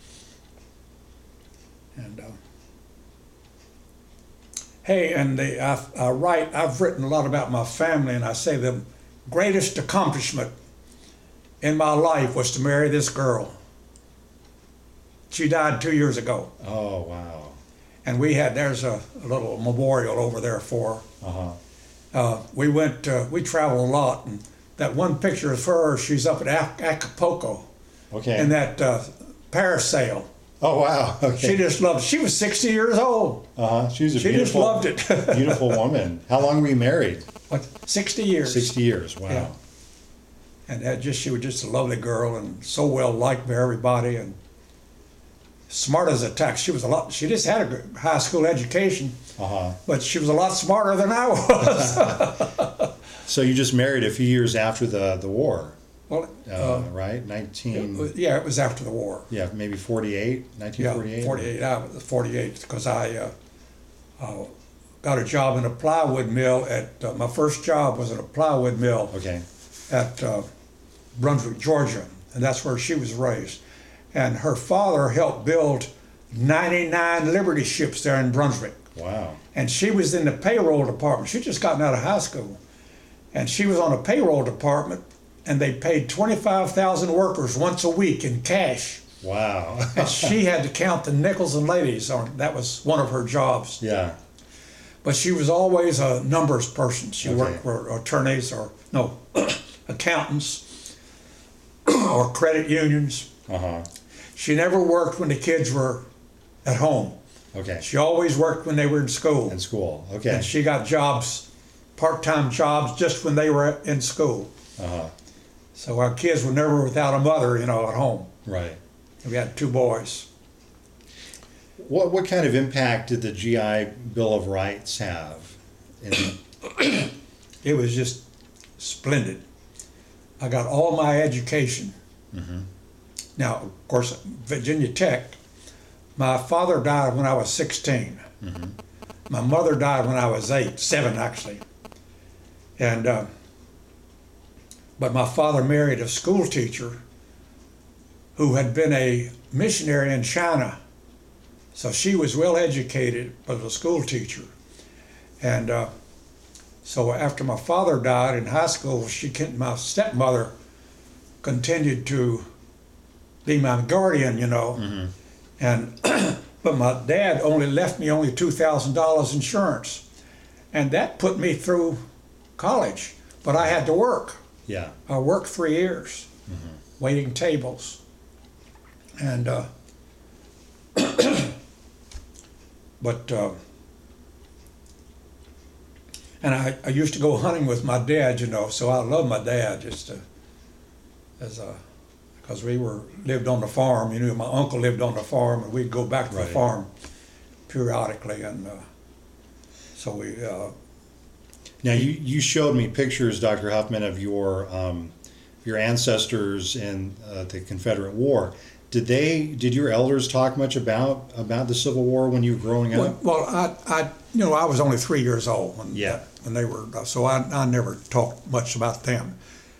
[SPEAKER 2] And hey, and I've written a lot about my family, and I say the greatest accomplishment in my life was to marry this girl. She died 2 years ago.
[SPEAKER 1] Oh wow.
[SPEAKER 2] And there's a little memorial over there for her. We travel a lot, and that one picture of her, she's up at Acapulco
[SPEAKER 1] Okay.
[SPEAKER 2] in that parasail.
[SPEAKER 1] Oh wow. Okay.
[SPEAKER 2] She just loved it. She was 60 years old.
[SPEAKER 1] She was a
[SPEAKER 2] She
[SPEAKER 1] beautiful,
[SPEAKER 2] just loved it.
[SPEAKER 1] beautiful woman. How long were you married?
[SPEAKER 2] What, 60 years.
[SPEAKER 1] 60 years. Wow.
[SPEAKER 2] Yeah. And she was just a lovely girl, and so well liked by everybody, and smart as a tack. She just had a good high school education, but she was a lot smarter than I was.
[SPEAKER 1] So you just married a few years after the war,
[SPEAKER 2] Well,
[SPEAKER 1] right?
[SPEAKER 2] it was after the war.
[SPEAKER 1] Yeah, maybe 48, 1948?
[SPEAKER 2] Yeah, 48. I was 48 because I got a job in a plywood mill my first job was at a plywood mill
[SPEAKER 1] Okay.
[SPEAKER 2] at Brunswick, Georgia, and that's where she was raised. And her father helped build 99 Liberty ships there in Brunswick.
[SPEAKER 1] Wow.
[SPEAKER 2] And she was in the payroll department. She'd just gotten out of high school. And she was on a payroll department, and they paid 25,000 workers once a week in cash.
[SPEAKER 1] Wow.
[SPEAKER 2] And she had to count the nickels and ladies. That was one of her jobs.
[SPEAKER 1] Yeah.
[SPEAKER 2] But she was always a numbers person. She
[SPEAKER 1] Okay.
[SPEAKER 2] worked for attorneys accountants or credit unions. She never worked when the kids were at home.
[SPEAKER 1] Okay.
[SPEAKER 2] She always worked when they were in school.
[SPEAKER 1] In school. Okay.
[SPEAKER 2] And she got jobs, part-time jobs, just when they were in school. So our kids were never without a mother, at home.
[SPEAKER 1] Right.
[SPEAKER 2] We had 2 boys.
[SPEAKER 1] What kind of impact did the GI Bill of Rights have?
[SPEAKER 2] It was just splendid. I got all my education. Now, of course, Virginia Tech, my father died when I was 16. My mother died when I was 7 actually. And, but my father married a school teacher who had been a missionary in China. So she was well educated, but was a school teacher. And so after my father died in high school, my stepmother continued to be my guardian, you know. And but my dad only left me only $2,000 insurance, and that put me through college. But I had to work.
[SPEAKER 1] Yeah.
[SPEAKER 2] I worked 3 years, waiting tables, and but and I used to go hunting with my dad, you know. So I love my dad because we lived on the farm. You know, my uncle lived on the farm, and we'd go back to the farm periodically, and so we.
[SPEAKER 1] Now you showed me pictures, Dr. Huffman, of your ancestors in the Confederate War. Did your elders talk much about the Civil War when you were growing up?
[SPEAKER 2] Well, I I was only 3 years old when they were, so I never talked much about them.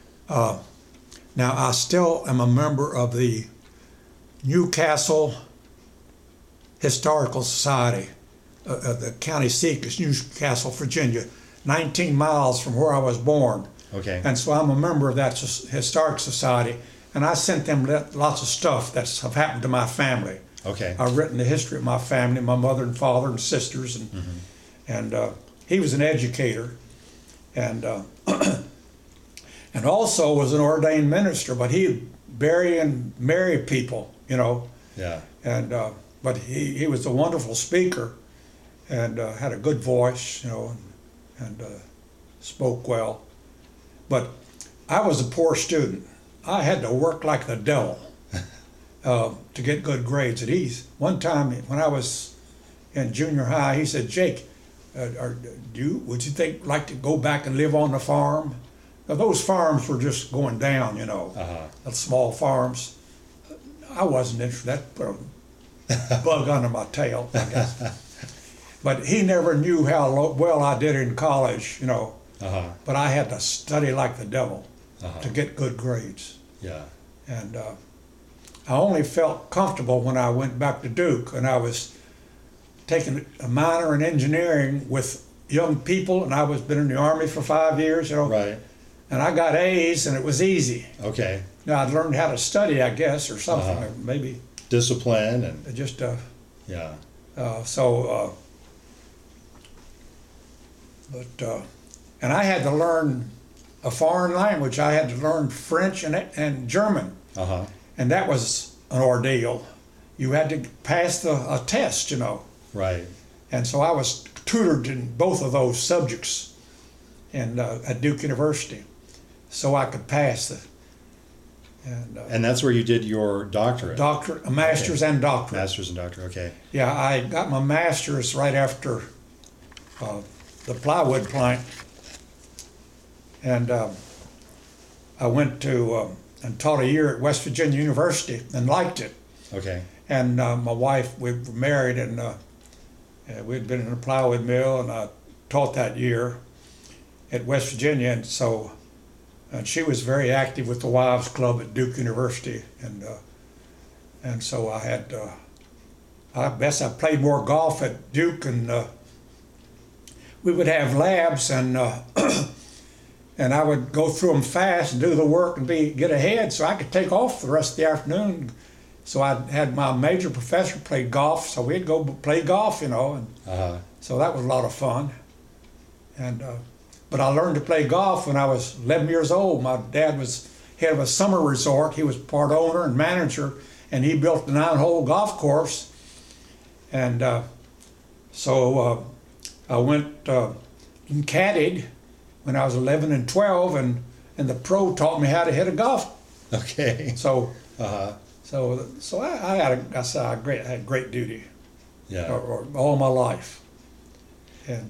[SPEAKER 2] Now I still am a member of the Newcastle Historical Society. The county seat is Newcastle, Virginia, 19 miles from where I was born.
[SPEAKER 1] Okay.
[SPEAKER 2] And so I'm a member of that historic society, and I sent them lots of stuff that's have happened to my family.
[SPEAKER 1] Okay.
[SPEAKER 2] I've written the history of my family, my mother and father and sisters, and he was an educator, and and also was an ordained minister, but he'd bury and marry people, you know.
[SPEAKER 1] Yeah.
[SPEAKER 2] And but he was a wonderful speaker, and had a good voice, you know, and spoke well. But I was a poor student. I had to work like the devil to get good grades. And one time when I was in junior high, he said, "Jake, would you like to go back and live on the farm?" Now, those farms were just going down, you know, the small farms. I wasn't interested. That put a bug under my tail, I guess. But he never knew how well I did in college, you know. But I had to study like the devil to get good grades.
[SPEAKER 1] Yeah.
[SPEAKER 2] And I only felt comfortable when I went back to Duke, and I was taking a minor in engineering with young people, and I was been in the Army for 5 years, you know.
[SPEAKER 1] Right.
[SPEAKER 2] And I got A's, and it was easy.
[SPEAKER 1] Okay.
[SPEAKER 2] Now I'd learned how to study, I guess, or something, or maybe
[SPEAKER 1] discipline and
[SPEAKER 2] just
[SPEAKER 1] yeah.
[SPEAKER 2] And I had to learn a foreign language. I had to learn French and German, and that was an ordeal. You had to pass a test, you know.
[SPEAKER 1] Right.
[SPEAKER 2] And so I was tutored in both of those subjects, and at Duke University, so I could pass the.
[SPEAKER 1] And that's where you did your doctorate.
[SPEAKER 2] A master's and doctorate.
[SPEAKER 1] Master's and doctorate. Okay.
[SPEAKER 2] Yeah, I got my master's right after the plywood plant, and I went to and taught a year at West Virginia University and liked it.
[SPEAKER 1] Okay.
[SPEAKER 2] And my wife, we were married, and we'd been in a plywood mill, and I taught that year at West Virginia, and she was very active with the Wives Club at Duke University, and so I guess I played more golf at Duke, and we would have labs, and and I would go through them fast and do the work and get ahead, so I could take off the rest of the afternoon. So I had my major professor play golf, so we'd go play golf, you know, and so that was a lot of fun. And but I learned to play golf when I was 11 years old. My dad was head of a summer resort. He was part owner and manager, and he built the 9-hole golf course. And so I went and caddied when I was 11 and 12, and the pro taught me how to hit a golf.
[SPEAKER 1] Okay.
[SPEAKER 2] So so I had great duty.
[SPEAKER 1] Yeah.
[SPEAKER 2] All my life, and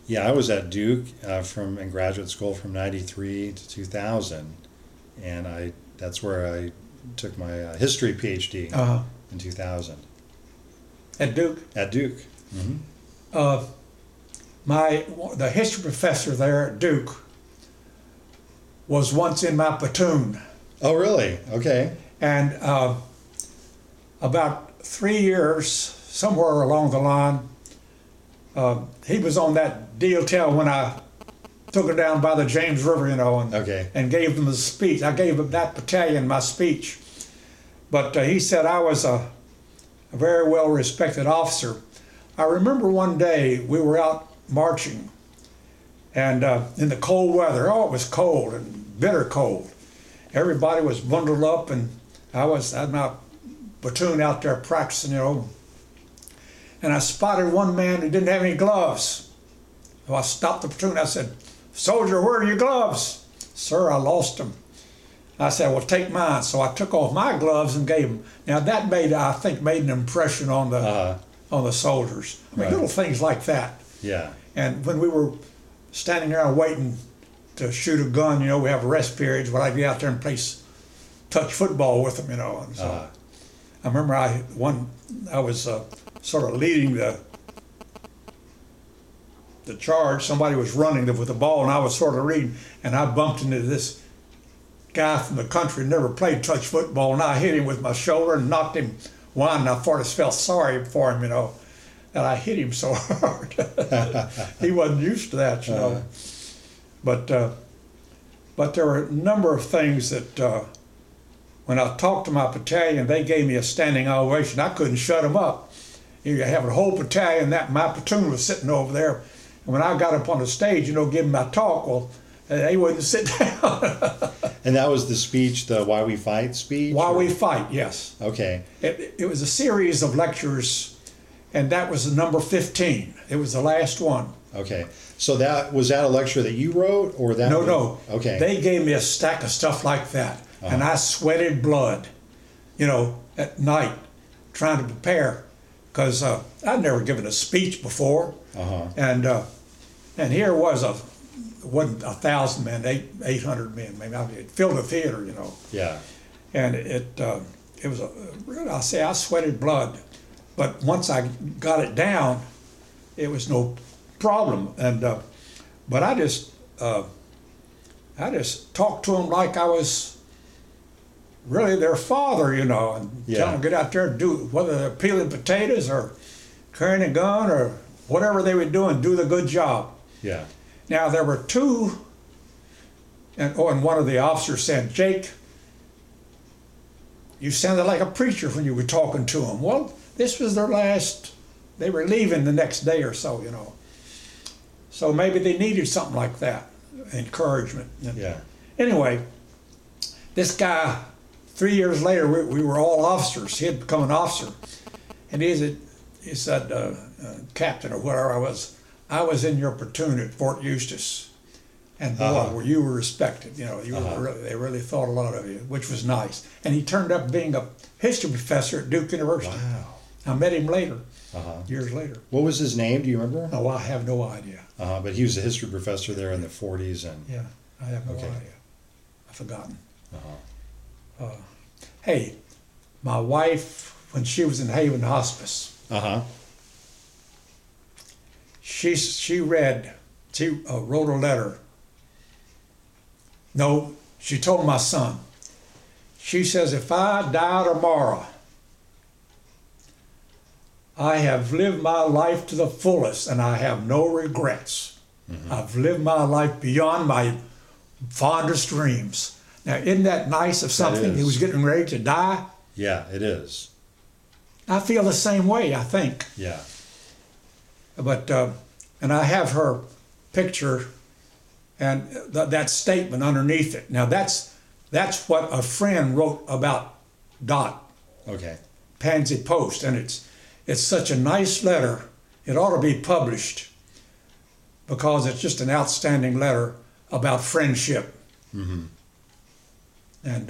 [SPEAKER 1] Yeah, I was at Duke in graduate school from '93 to 2000, and that's where I took my history PhD in 2000
[SPEAKER 2] At Duke?
[SPEAKER 1] at Duke.
[SPEAKER 2] Uh, the history professor there at Duke was once in my platoon.
[SPEAKER 1] Oh, really? Okay.
[SPEAKER 2] And about 3 years, somewhere along the line, he was on that DLTL when I took it down by the James River, and,
[SPEAKER 1] Okay.
[SPEAKER 2] and gave them the speech. I gave that battalion my speech. But he said I was a very well respected officer. I remember one day we were out marching, and in the cold weather. Oh, it was cold and bitter cold. Everybody was bundled up, and I had my platoon out there practicing, and I spotted one man who didn't have any gloves. So I stopped the platoon. I said, "Soldier, where are your gloves?" "Sir, I lost them." I said, "Well, take mine." So I took off my gloves and gave them. Now that I think made an impression on the soldiers. I mean,
[SPEAKER 1] Right.
[SPEAKER 2] little things like that.
[SPEAKER 1] Yeah.
[SPEAKER 2] And when we were standing around waiting to shoot a gun, we have rest periods where I'd get out there and play touch football with them, And so I remember I was sort of leading the charge. Somebody was running with the ball, and I was sort of reading, and I bumped into this guy from the country, never played touch football, and I hit him with my shoulder and knocked him one, and I felt sorry for him, that I hit him so hard. He wasn't used to that, But there were a number of things that when I talked to my battalion, they gave me a standing ovation. I couldn't shut them up. You have a whole battalion, my platoon was sitting over there, and when I got up on the stage, giving my talk, well, they wouldn't sit down.
[SPEAKER 1] And that was the speech, the Why We Fight speech?
[SPEAKER 2] Why We Fight, yes.
[SPEAKER 1] Okay.
[SPEAKER 2] It was a series of lectures, and that was number 15. It was the last one.
[SPEAKER 1] Okay. So was that a lecture that you wrote, or that?
[SPEAKER 2] No.
[SPEAKER 1] Okay.
[SPEAKER 2] They gave me a stack of stuff like that, and I sweated blood, at night, trying to prepare, because I'd never given a speech before, and here was wasn't 1,000 men, 800 men, maybe. It filled the theater,
[SPEAKER 1] Yeah.
[SPEAKER 2] and it was I sweated blood, but once I got it down, it was no problem. And but I just talked to them like I was really their father, and tell them to get out there and do, whether they're peeling potatoes or carrying a gun or whatever they were doing, do the good job.
[SPEAKER 1] Yeah.
[SPEAKER 2] Now there were two, and one of the officers said, "Jake, you sounded like a preacher when you were talking to them." Well, this was their last. They were leaving the next day or so, So maybe they needed something like that, encouragement.
[SPEAKER 1] Yeah.
[SPEAKER 2] Anyway, this guy, 3 years later, we were all officers. He had become an officer, and he said, "Captain," or whatever I was in your platoon at Fort Eustis, and boy, you were respected. They really thought a lot of you, which was nice. And he turned up being a history professor at Duke University.
[SPEAKER 1] Wow.
[SPEAKER 2] I met him later, years later.
[SPEAKER 1] What was his name? Do you remember?
[SPEAKER 2] Oh, I have no idea.
[SPEAKER 1] But he was a history professor there in the 40s, and
[SPEAKER 2] Yeah, I have no
[SPEAKER 1] Okay.
[SPEAKER 2] idea. I've forgotten. Hey, my wife, when she was in Haven Hospice, she wrote a letter. No, she told my son. She says, "If I die tomorrow, I have lived my life to the fullest and I have no regrets. I've lived my life beyond my fondest dreams." Now, isn't that nice of something who was getting ready to die?
[SPEAKER 1] Yeah, it is.
[SPEAKER 2] I feel the same way, I think.
[SPEAKER 1] Yeah.
[SPEAKER 2] But, and I have her picture and that statement underneath it. Now, that's what a friend wrote about Dot,
[SPEAKER 1] Okay.
[SPEAKER 2] Pansy Post, and it's such a nice letter. It ought to be published because it's just an outstanding letter about friendship. And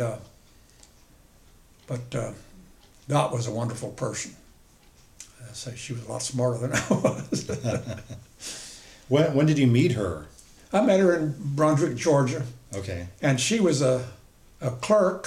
[SPEAKER 2] but Dot was a wonderful person. I say she was a lot smarter than I was.
[SPEAKER 1] When did you meet her?
[SPEAKER 2] I met her in Brunswick, Georgia,
[SPEAKER 1] Okay.
[SPEAKER 2] and she was a clerk,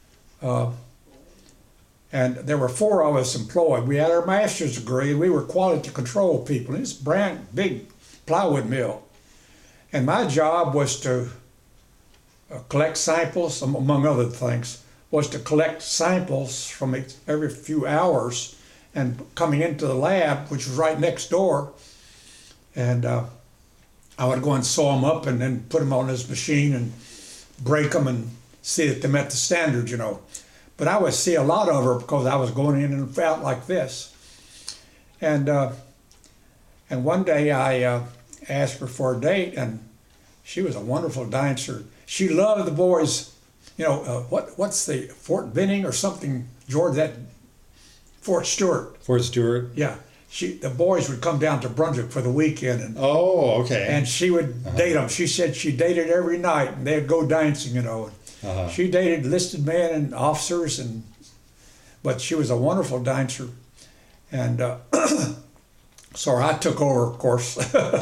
[SPEAKER 2] and there were four of us employed. We had our master's degree, and we were quality control people. It's a brand big plywood mill, and my job was to collect samples, among other things, was to collect samples from every few hours and coming into the lab, which was right next door, and I would go and sew them up and then put them on this machine and break them and see that they met the standards, you know. But I would see a lot of her because I was going in and out like this. And one day I asked her for a date, and she was a wonderful dancer. She loved the boys, you know, what's the Fort Benning or something, George, that Fort Stewart.
[SPEAKER 1] Fort Stewart?
[SPEAKER 2] Yeah. The boys would come down to Brunswick for the weekend, and
[SPEAKER 1] Oh, okay.
[SPEAKER 2] and she would date them. She said she dated every night, and they'd go dancing, you know.
[SPEAKER 1] Uh-huh.
[SPEAKER 2] She dated enlisted men and officers, but she was a wonderful dancer. And so I took over, of course.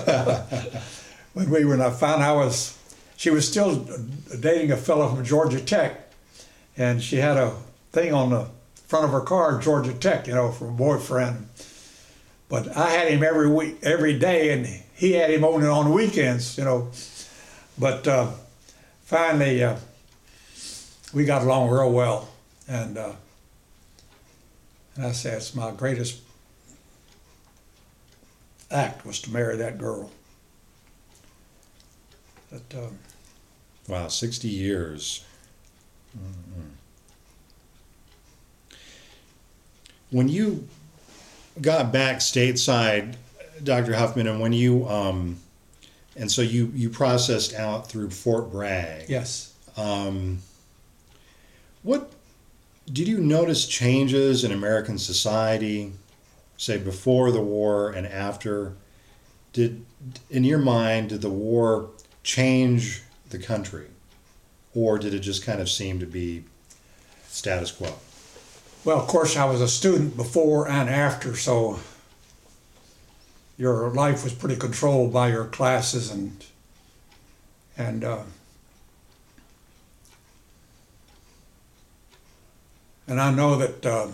[SPEAKER 2] When I found she was still dating a fellow from Georgia Tech, and she had a thing on the front of her car, Georgia Tech, you know, for a boyfriend. But I had him every day, and he had him only on the weekends, you know. But finally, we got along real well, and I said it's my greatest act was to marry that girl. But
[SPEAKER 1] Wow, 60 years. Mm-hmm. When you got back stateside, Dr. Huffman, and when you and so you processed out through Fort Bragg.
[SPEAKER 2] yes,
[SPEAKER 1] What did you notice changes in American society, say before the war and after? In your mind, did the war change the country, or did it just kind of seem to be status quo?
[SPEAKER 2] well, of course, I was a student before and after, so your life was pretty controlled by your classes, and I know that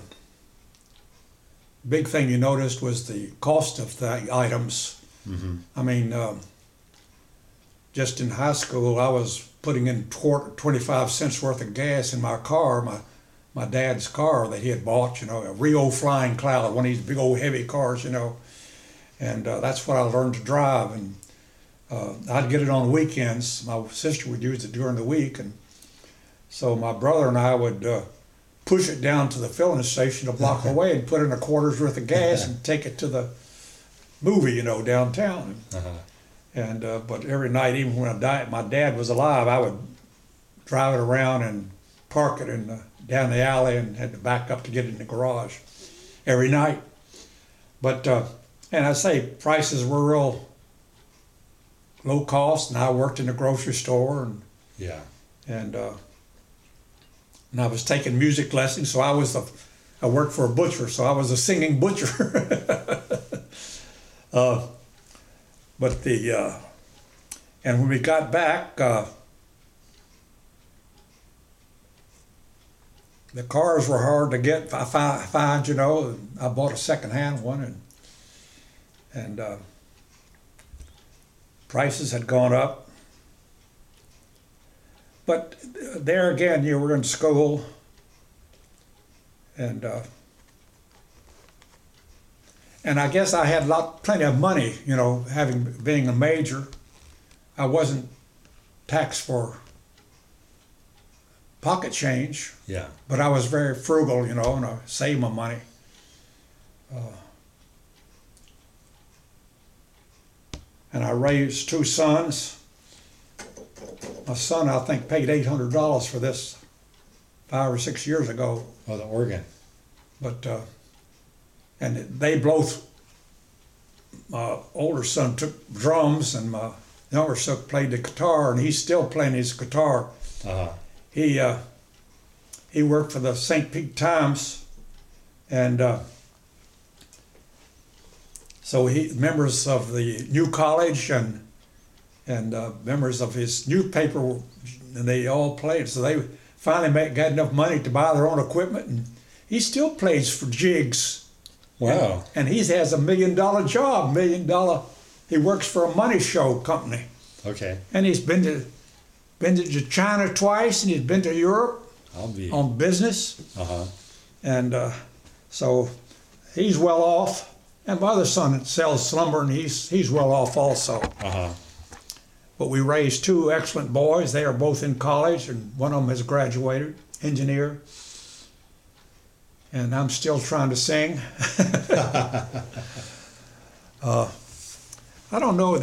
[SPEAKER 2] big thing you noticed was the cost of the items.
[SPEAKER 1] Mm-hmm.
[SPEAKER 2] I mean, just in high school, I was putting in 25 cents worth of gas in my car, my dad's car that he had bought, you know, a Rio Flying Cloud, one of these big old heavy cars, you know. And that's what I learned to drive. And I'd get it on weekends. My sister would use it during the week. And so my brother and I would push it down to the filling station a block away and put in a quarter's worth of gas and take it to the movie, you know, downtown.
[SPEAKER 1] Uh-huh.
[SPEAKER 2] And but every night, even when my dad was alive, I would drive it around and park it down the alley and had to back up to get it in the garage every night. But and I say prices were real low cost, and I worked in the grocery store, and
[SPEAKER 1] Yeah.
[SPEAKER 2] and I was taking music lessons, so I worked for a butcher, so I was a singing butcher. But and when we got back, the cars were hard to get. I find, you know, I bought a second-hand one, and prices had gone up. But there again, you were in school, and I guess I had plenty of money, you know, being a major. I wasn't taxed for pocket change,
[SPEAKER 1] Yeah.
[SPEAKER 2] but I was very frugal, you know, and I saved my money. And I raised two sons. My son, I think, paid $800 for this 5 or 6 years ago.
[SPEAKER 1] Oh, the organ.
[SPEAKER 2] But and they both. My older son took drums, and my younger son played the guitar, and he's still playing his guitar.
[SPEAKER 1] Uh-huh.
[SPEAKER 2] He worked for the St. Pete Times, and So members of the new college and members of his newspaper, and they all played. So they finally got enough money to buy their own equipment, and he still plays for jigs.
[SPEAKER 1] Wow.
[SPEAKER 2] And he has $1 million job, $1 million. He works for a money show company.
[SPEAKER 1] Okay.
[SPEAKER 2] And he's been to China twice, and he's been to Europe on business.
[SPEAKER 1] Uh-huh.
[SPEAKER 2] And so he's well off. And my other son sells lumber, and he's well off also.
[SPEAKER 1] Uh-huh.
[SPEAKER 2] But we raised two excellent boys. They are both in college, and one of them has graduated, engineer. And I'm still trying to sing. I don't know,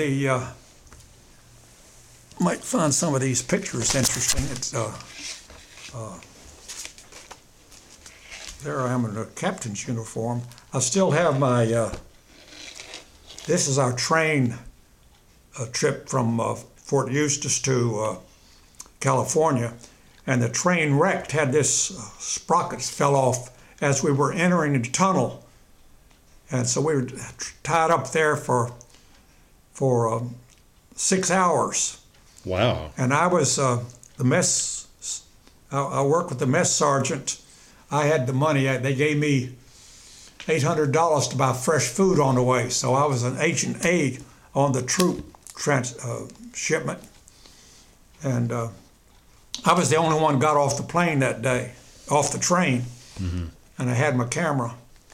[SPEAKER 2] might find some of these pictures interesting. It's there I am in a captain's uniform. I still have my, this is our train trip from Fort Eustis to California, and the train wrecked, had this sprockets fell off as we were entering the tunnel, and so we were tied up there for 6 hours.
[SPEAKER 1] Wow.
[SPEAKER 2] And I was the mess. I worked with the mess sergeant. I had the money. They gave me $800 to buy fresh food on the way, so I was an agent aide on the troop shipment, and I was the only one got off the plane that day, off the train. Mm-hmm. And I had my camera.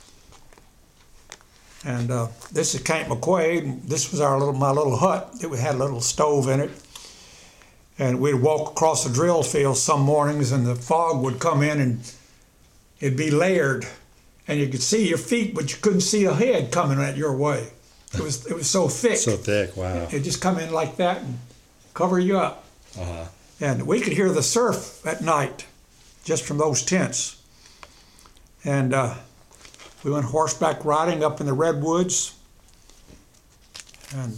[SPEAKER 2] And this is Camp McQuaid. This was my little hut. It had a little stove in it. And we'd walk across the drill field some mornings, and the fog would come in, and it'd be layered, and you could see your feet, but you couldn't see a head coming at your way. It was so thick.
[SPEAKER 1] So thick, wow.
[SPEAKER 2] It'd just come in like that and cover you up.
[SPEAKER 1] Uh-huh.
[SPEAKER 2] And we could hear the surf at night, just from those tents. And we went horseback riding up in the redwoods. And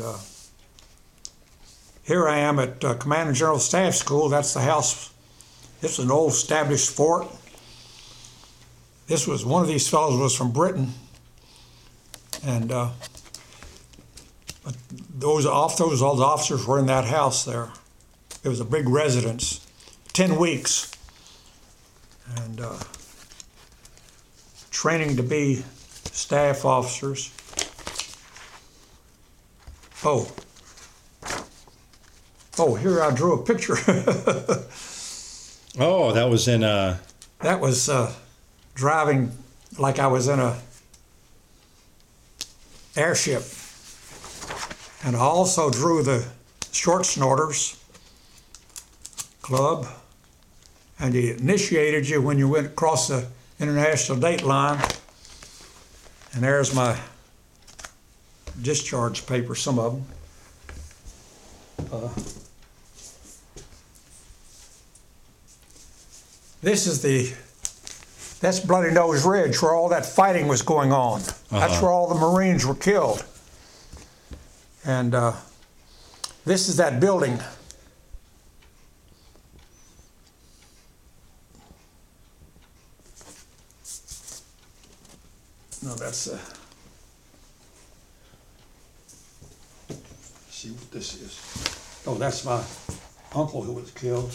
[SPEAKER 2] here I am at Command and General Staff School. That's the house. This is an old established fort. This was, one of these fellows was from Britain. And all the officers were in that house there. It was a big residence, 10 weeks. And training to be staff officers. Oh, here I drew a picture.
[SPEAKER 1] Oh, that was in
[SPEAKER 2] That was driving like I was in a airship. And I also drew the Short Snorters Club, and he initiated you when you went across the international date line. And there's my discharge paper, some of them. That's Bloody Nose Ridge, where all that fighting was going on. That's where all the Marines were killed. And this is that building. No, that's see what this is. Oh, that's my uncle who was killed.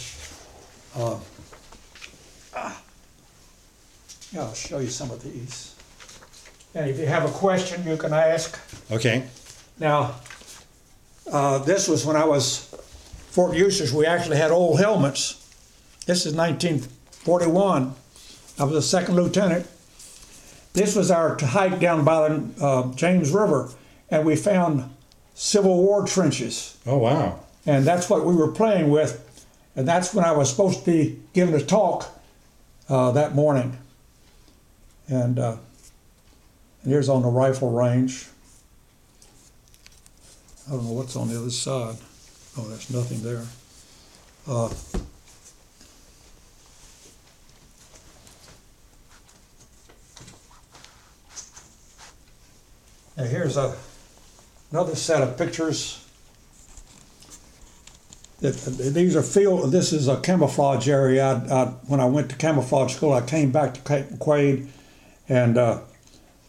[SPEAKER 2] Yeah, I'll show you some of these. And if you have a question, you can ask.
[SPEAKER 1] Okay.
[SPEAKER 2] Now, this was when I was Fort Eustis. We actually had old helmets. This is 1941. I was a second lieutenant. This was our hike down by the James River, and we found Civil War trenches.
[SPEAKER 1] Oh, wow.
[SPEAKER 2] And that's what we were playing with, and that's when I was supposed to be giving a talk that morning. And here's on the rifle range. I don't know what's on the other side. Oh, there's nothing there. Now here's another set of pictures. These are field. This is a camouflage area. When I went to camouflage school, I came back to Cape McQuaid, and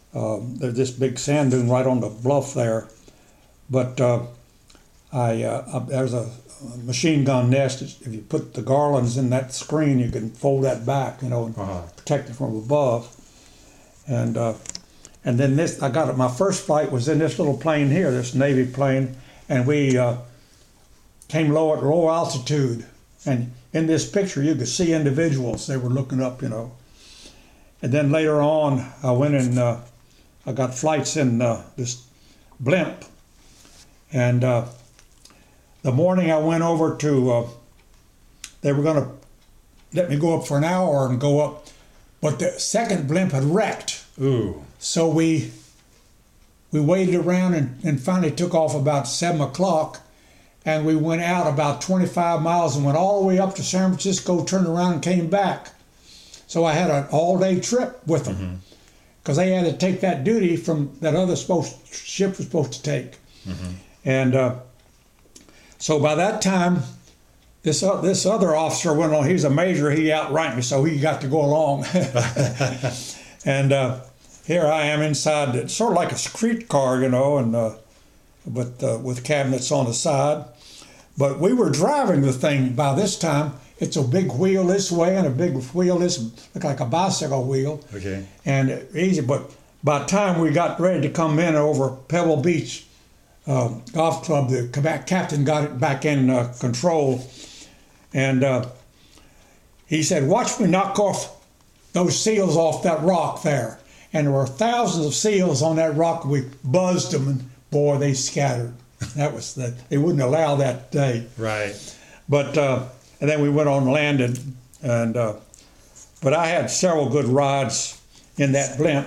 [SPEAKER 2] There's this big sand dune right on the bluff there. But there's a machine gun nest. If you put the garlands in that screen, you can fold that back, and protect it from above. And then this, I got it. My first flight was in this little plane here, this Navy plane, and we came low at low altitude. And in this picture, you could see individuals. They were looking up, And then later on, I went and I got flights in this blimp. And the morning I went over to, they were going to let me go up for an hour and go up, but the second blimp had wrecked.
[SPEAKER 1] Ooh.
[SPEAKER 2] So we waited around and finally took off about 7 o'clock, and we went out about 25 miles and went all the way up to San Francisco, turned around and came back. So I had an all-day trip with them, because they had to take that duty from that other ship was supposed to take. And so by that time, this other officer went on. He's a major. He outranked me, so he got to go along. And here I am inside. It's sort of like a street car, but with cabinets on the side. But we were driving the thing by this time. It's a big wheel this way and a big wheel this, look like a bicycle wheel.
[SPEAKER 1] Okay.
[SPEAKER 2] And easy. But by the time we got ready to come in over Pebble Beach Golf Club, the captain got it back in control, and he said, "Watch me knock off those seals off that rock there." And there were thousands of seals on that rock. We buzzed them, and boy, they scattered. That was they wouldn't allow that day.
[SPEAKER 1] Right.
[SPEAKER 2] But and then we went on and landed, and but I had several good rides in that blimp,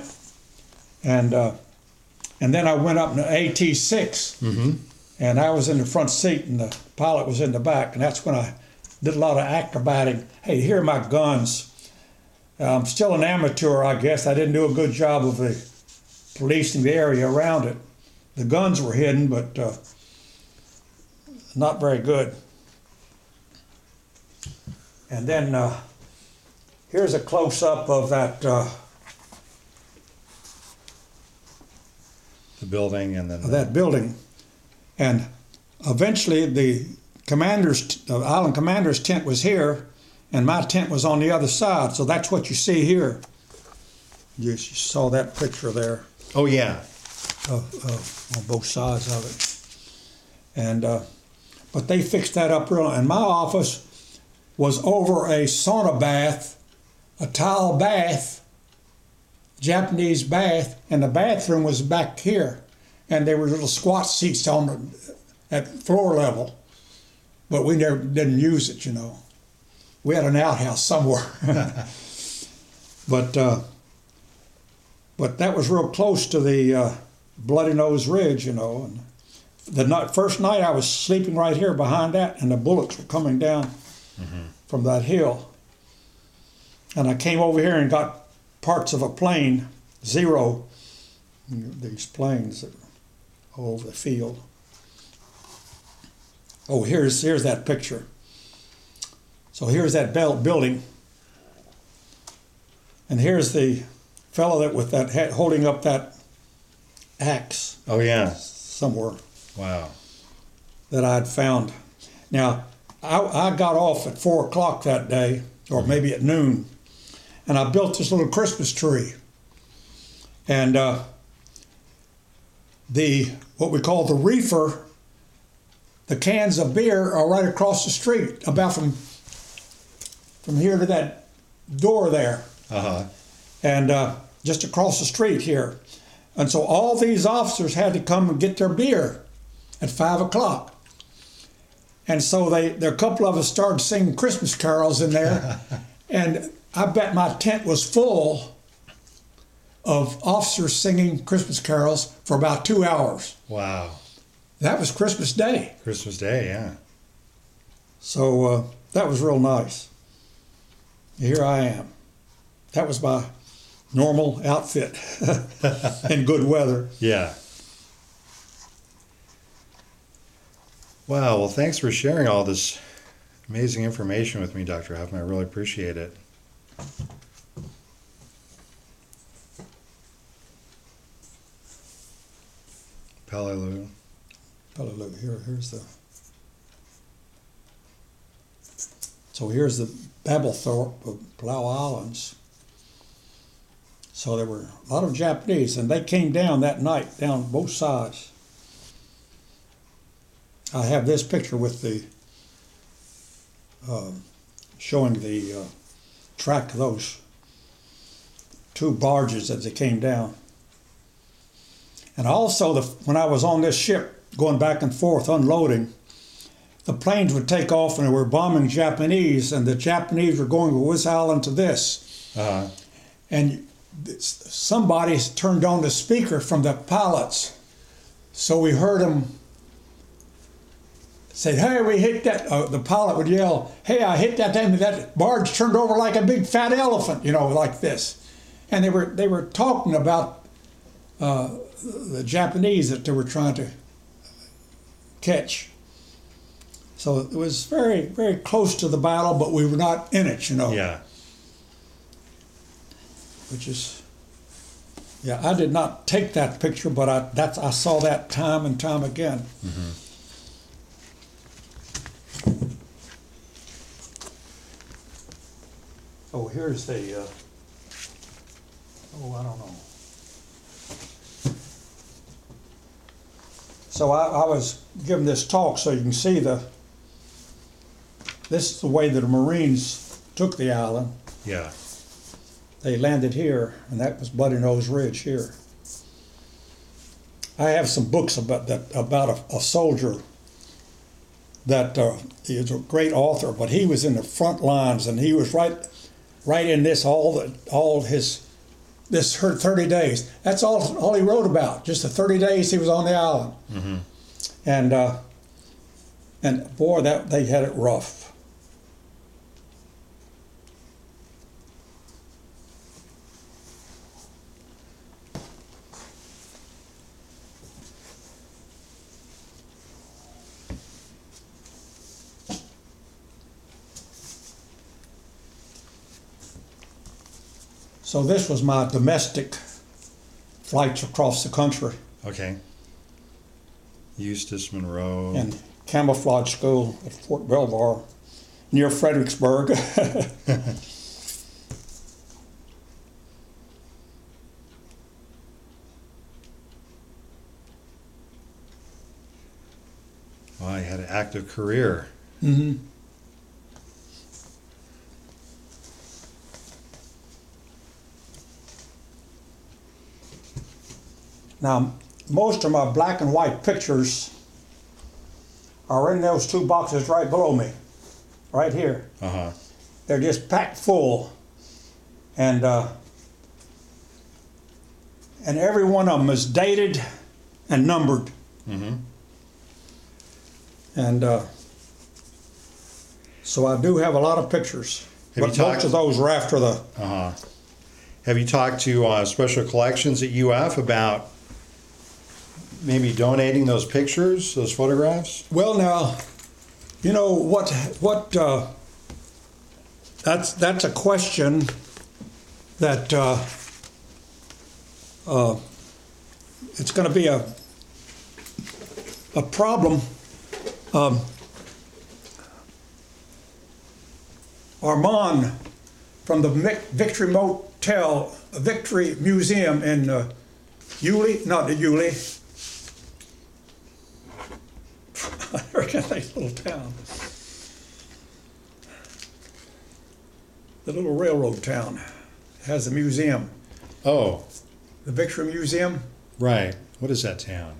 [SPEAKER 2] and then I went up in the AT-6, and I was in the front seat, and the pilot was in the back, and that's when I did a lot of acrobatic. Hey, here are my guns. I'm still an amateur, I guess. I didn't do a good job of policing the area around it. The guns were hidden, but not very good. And then here's a close-up of that
[SPEAKER 1] The building and then
[SPEAKER 2] that building. And eventually the island commander's tent was here, and my tent was on the other side. So that's what you see here. You saw that picture there.
[SPEAKER 1] Oh yeah.
[SPEAKER 2] On both sides of it. And but they fixed that up real. And my office was over a sauna bath, a tile bath, Japanese bath, and the bathroom was back here. And there were little squat seats at floor level, but we never didn't use it, We had an outhouse somewhere. But that was real close to the Bloody Nose Ridge, And the first night I was sleeping right here behind that, and the bullets were coming down from that hill. And I came over here and got parts of a plane, Zero, these planes that are all over the field. Oh, here's that picture. So here's that building, and here's the fellow that with that holding up that axe.
[SPEAKER 1] Oh yeah.
[SPEAKER 2] Somewhere.
[SPEAKER 1] Wow.
[SPEAKER 2] That I'd found. Now, I got off at 4 o'clock that day, or maybe at noon, and I built this little Christmas tree. And what we call the reefer, the cans of beer are right across the street, about from here to that door there. And just across the street here. And so all these officers had to come and get their beer at 5 o'clock. And so there a couple of us started singing Christmas carols in there. And I bet my tent was full of officers singing Christmas carols for about 2 hours.
[SPEAKER 1] Wow.
[SPEAKER 2] That was Christmas Day.
[SPEAKER 1] Christmas Day, yeah.
[SPEAKER 2] So that was real nice. Here I am. That was my normal outfit in good weather.
[SPEAKER 1] Yeah. Wow, well, thanks for sharing all this amazing information with me, Dr. Huffman. I really appreciate it. Peleliu.
[SPEAKER 2] Peleliu. Here's the. So here's the Babelthorpe of Palau Islands. So there were a lot of Japanese, and they came down that night, down both sides. I have this picture with the showing the track of those two barges as they came down. And also, when I was on this ship, going back and forth, unloading, the planes would take off and they were bombing Japanese, and the Japanese were going from this island to this.
[SPEAKER 1] Uh-huh.
[SPEAKER 2] And somebody turned on the speaker from the pilots. So we heard them say, "Hey, we hit that." The pilot would yell, "Hey, I hit that thing. That barge turned over like a big fat elephant," like this. And they were talking about the Japanese that they were trying to catch. So it was very, very close to the battle, but we were not in it,
[SPEAKER 1] Yeah.
[SPEAKER 2] Which is, I did not take that picture, but I saw that time and time again.
[SPEAKER 1] Mm-hmm.
[SPEAKER 2] Oh, here's the, I don't know. So I was giving this talk so you can see this is the way that the Marines took the island.
[SPEAKER 1] Yeah.
[SPEAKER 2] They landed here, and that was Bloody Nose Ridge here. I have some books about a soldier that he was a great author, but he was in the front lines, and he was right in this this 30 days. That's all he wrote about, just the 30 days he was on the island.
[SPEAKER 1] Mm-hmm.
[SPEAKER 2] And boy, that they had it rough. So this was my domestic flights across the country.
[SPEAKER 1] Okay. Eustis Monroe.
[SPEAKER 2] And camouflage school at Fort Belvoir, near Fredericksburg.
[SPEAKER 1] Wow, he had an active career.
[SPEAKER 2] Mm-hmm. Now, most of my black and white pictures are in those two boxes right below me, right here.
[SPEAKER 1] Uh-huh.
[SPEAKER 2] They're just packed full, and every one of them is dated and numbered.
[SPEAKER 1] Mm-hmm.
[SPEAKER 2] And so I do have a lot of pictures,
[SPEAKER 1] Have
[SPEAKER 2] but
[SPEAKER 1] you
[SPEAKER 2] most of those are after the.
[SPEAKER 1] Uh-huh. Have you talked to Special Collections at UF about maybe donating those pictures, those photographs?
[SPEAKER 2] Well, now, you know what? That's a question that it's going to be a problem. Armand from the Victory Museum in Yulee, not the Yulee. I recognize little town. The little railroad town has a museum.
[SPEAKER 1] Oh,
[SPEAKER 2] The Victory Museum.
[SPEAKER 1] right. What is that town?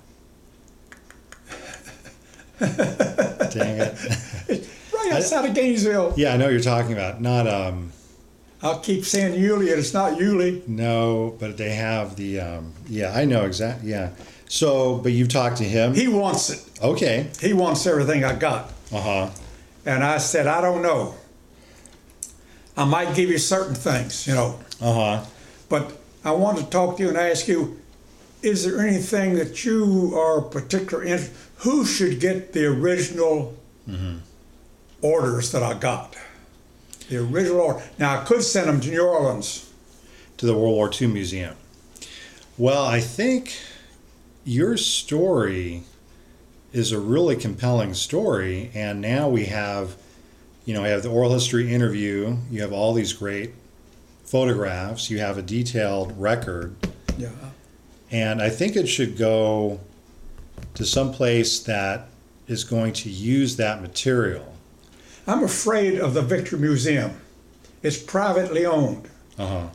[SPEAKER 1] Dang it.
[SPEAKER 2] It's right outside of Gainesville.
[SPEAKER 1] Yeah, I know what you're talking about. Not,
[SPEAKER 2] I'll keep saying Yulee, and it's not Yulee.
[SPEAKER 1] no, but they have the, yeah, I know exactly, yeah. So, but you've talked to him?
[SPEAKER 2] He wants it.
[SPEAKER 1] Okay.
[SPEAKER 2] He wants everything I got.
[SPEAKER 1] Uh-huh.
[SPEAKER 2] And I said, I don't know. I might give you certain things,
[SPEAKER 1] Uh-huh.
[SPEAKER 2] But I want to talk to you and ask you, is there anything that you are particularly interested? Who should get the original orders that I got? The original order. Now, I could send them to New Orleans.
[SPEAKER 1] To the World War II Museum. Well, I think your story is a really compelling story, and now we have, you have the oral history interview, you have all these great photographs, you have a detailed record,
[SPEAKER 2] Yeah.
[SPEAKER 1] and I think it should go to some place that is going to use that material.
[SPEAKER 2] I'm afraid of the Victory Museum. It's privately owned.
[SPEAKER 1] Uh-huh.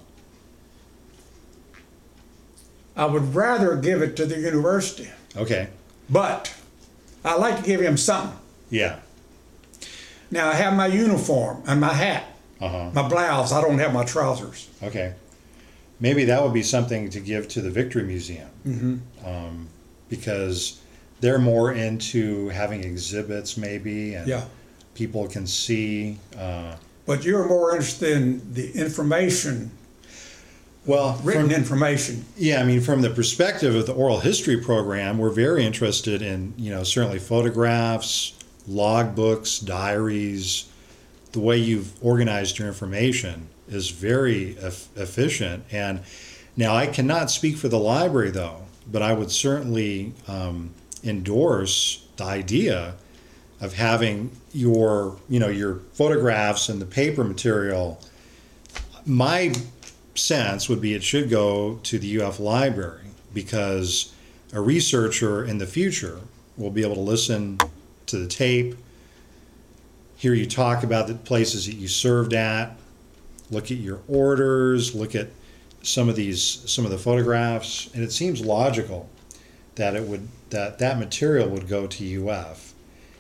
[SPEAKER 2] I would rather give it to the university,
[SPEAKER 1] Okay.
[SPEAKER 2] but I like to give him something.
[SPEAKER 1] Yeah.
[SPEAKER 2] Now I have my uniform and my hat,
[SPEAKER 1] Uh-huh.
[SPEAKER 2] my blouse. I don't have my trousers.
[SPEAKER 1] Okay. Maybe that would be something to give to the Victory Museum. Because they're more into having exhibits, maybe, and
[SPEAKER 2] Yeah.
[SPEAKER 1] people can see.
[SPEAKER 2] But you're more interested in the information, written information.
[SPEAKER 1] Yeah, I mean, from the perspective of the oral history program, we're very interested in, certainly photographs, logbooks, diaries. The way you've organized your information is very efficient. And now I cannot speak for the library, though, but I would certainly endorse the idea of having your photographs and the paper material. My sense would be it should go to the UF library, because a researcher in the future will be able to listen to the tape, hear you talk about the places that you served at, look at your orders, look at some of the photographs, and it seems logical that that material would go to UF.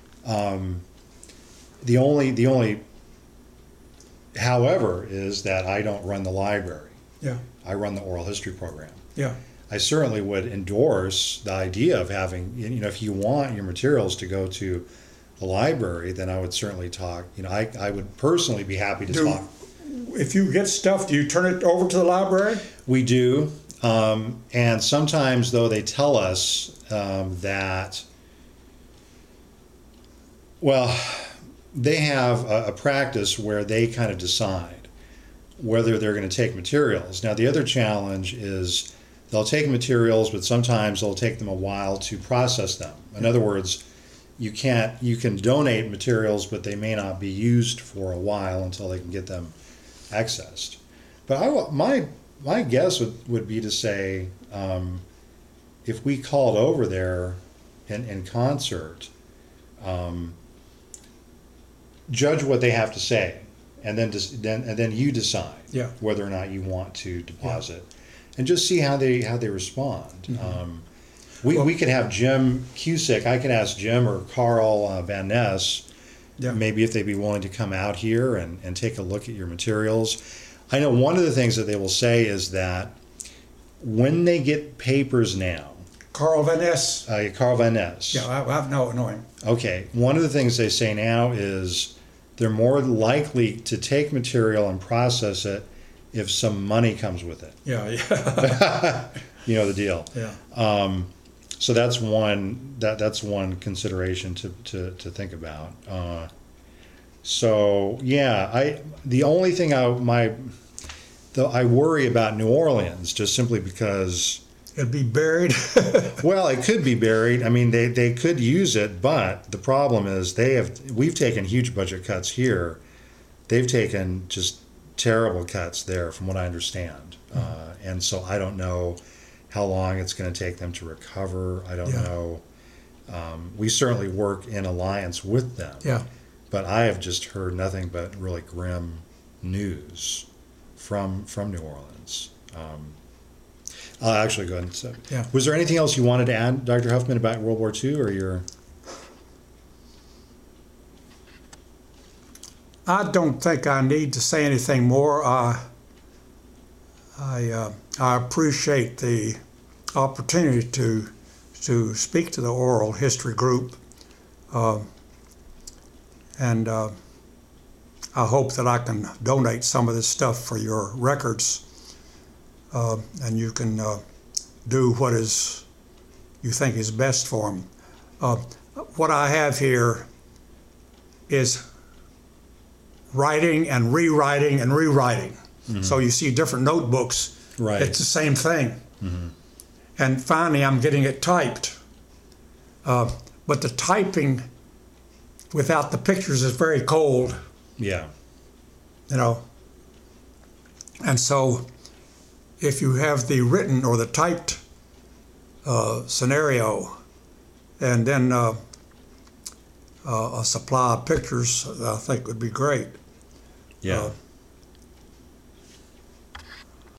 [SPEAKER 1] The only however is that I don't run the library.
[SPEAKER 2] Yeah.
[SPEAKER 1] I run the oral history program.
[SPEAKER 2] Yeah.
[SPEAKER 1] I certainly would endorse the idea of having, if you want your materials to go to the library, then I would certainly talk. I would personally be happy to talk.
[SPEAKER 2] If you get stuff, do you turn it over to the library?
[SPEAKER 1] We do. And sometimes, though, they tell us that, they have a practice where they kind of decide whether they're going to take materials. Now, the other challenge is they'll take materials, but sometimes they'll take them a while to process them. In other words, you can donate materials, but they may not be used for a while until they can get them accessed. But my guess would be to say, if we called over there in concert, judge what they have to say, and then you decide whether or not you want to deposit, and just see how they respond.
[SPEAKER 2] Mm-hmm.
[SPEAKER 1] We could have Jim Cusick. I could ask Jim or Carl Van Ness, maybe if they'd be willing to come out here and take a look at your materials. I know one of the things that they will say is that when they get papers now,
[SPEAKER 2] Carl Van Ness.
[SPEAKER 1] Carl Van Ness.
[SPEAKER 2] Yeah, I know him.
[SPEAKER 1] Okay, one of the things they say now is they're more likely to take material and process it if some money comes with it.
[SPEAKER 2] Yeah.
[SPEAKER 1] You know the deal.
[SPEAKER 2] Yeah.
[SPEAKER 1] So that's one consideration to think about. The only thing I worry about New Orleans, just simply because
[SPEAKER 2] It'd be buried.
[SPEAKER 1] well, it could be buried. I mean, they could use it, but the problem is we've taken huge budget cuts here. They've taken just terrible cuts there, from what I understand. And so I don't know how long it's going to take them to recover. I don't know. We certainly work in alliance with them.
[SPEAKER 2] Yeah.
[SPEAKER 1] But I have just heard nothing but really grim news from New Orleans. I'll actually go ahead and say.
[SPEAKER 2] Yeah.
[SPEAKER 1] Was there anything else you wanted to add, Dr. Huffman, about World War II, or your?
[SPEAKER 2] I don't think I need to say anything more. I appreciate the opportunity to speak to the oral history group, and I hope that I can donate some of this stuff for your records, and you can do what you think is best for them. What I have here is writing and rewriting and rewriting. Mm-hmm. So you see different notebooks.
[SPEAKER 1] Right.
[SPEAKER 2] It's the same thing.
[SPEAKER 1] Mm-hmm.
[SPEAKER 2] and finally I'm getting it typed. But the typing without the pictures is very cold,
[SPEAKER 1] Yeah.
[SPEAKER 2] you know. And so if you have the written or the typed scenario and then a supply of pictures, I think would be great.
[SPEAKER 1] Yeah.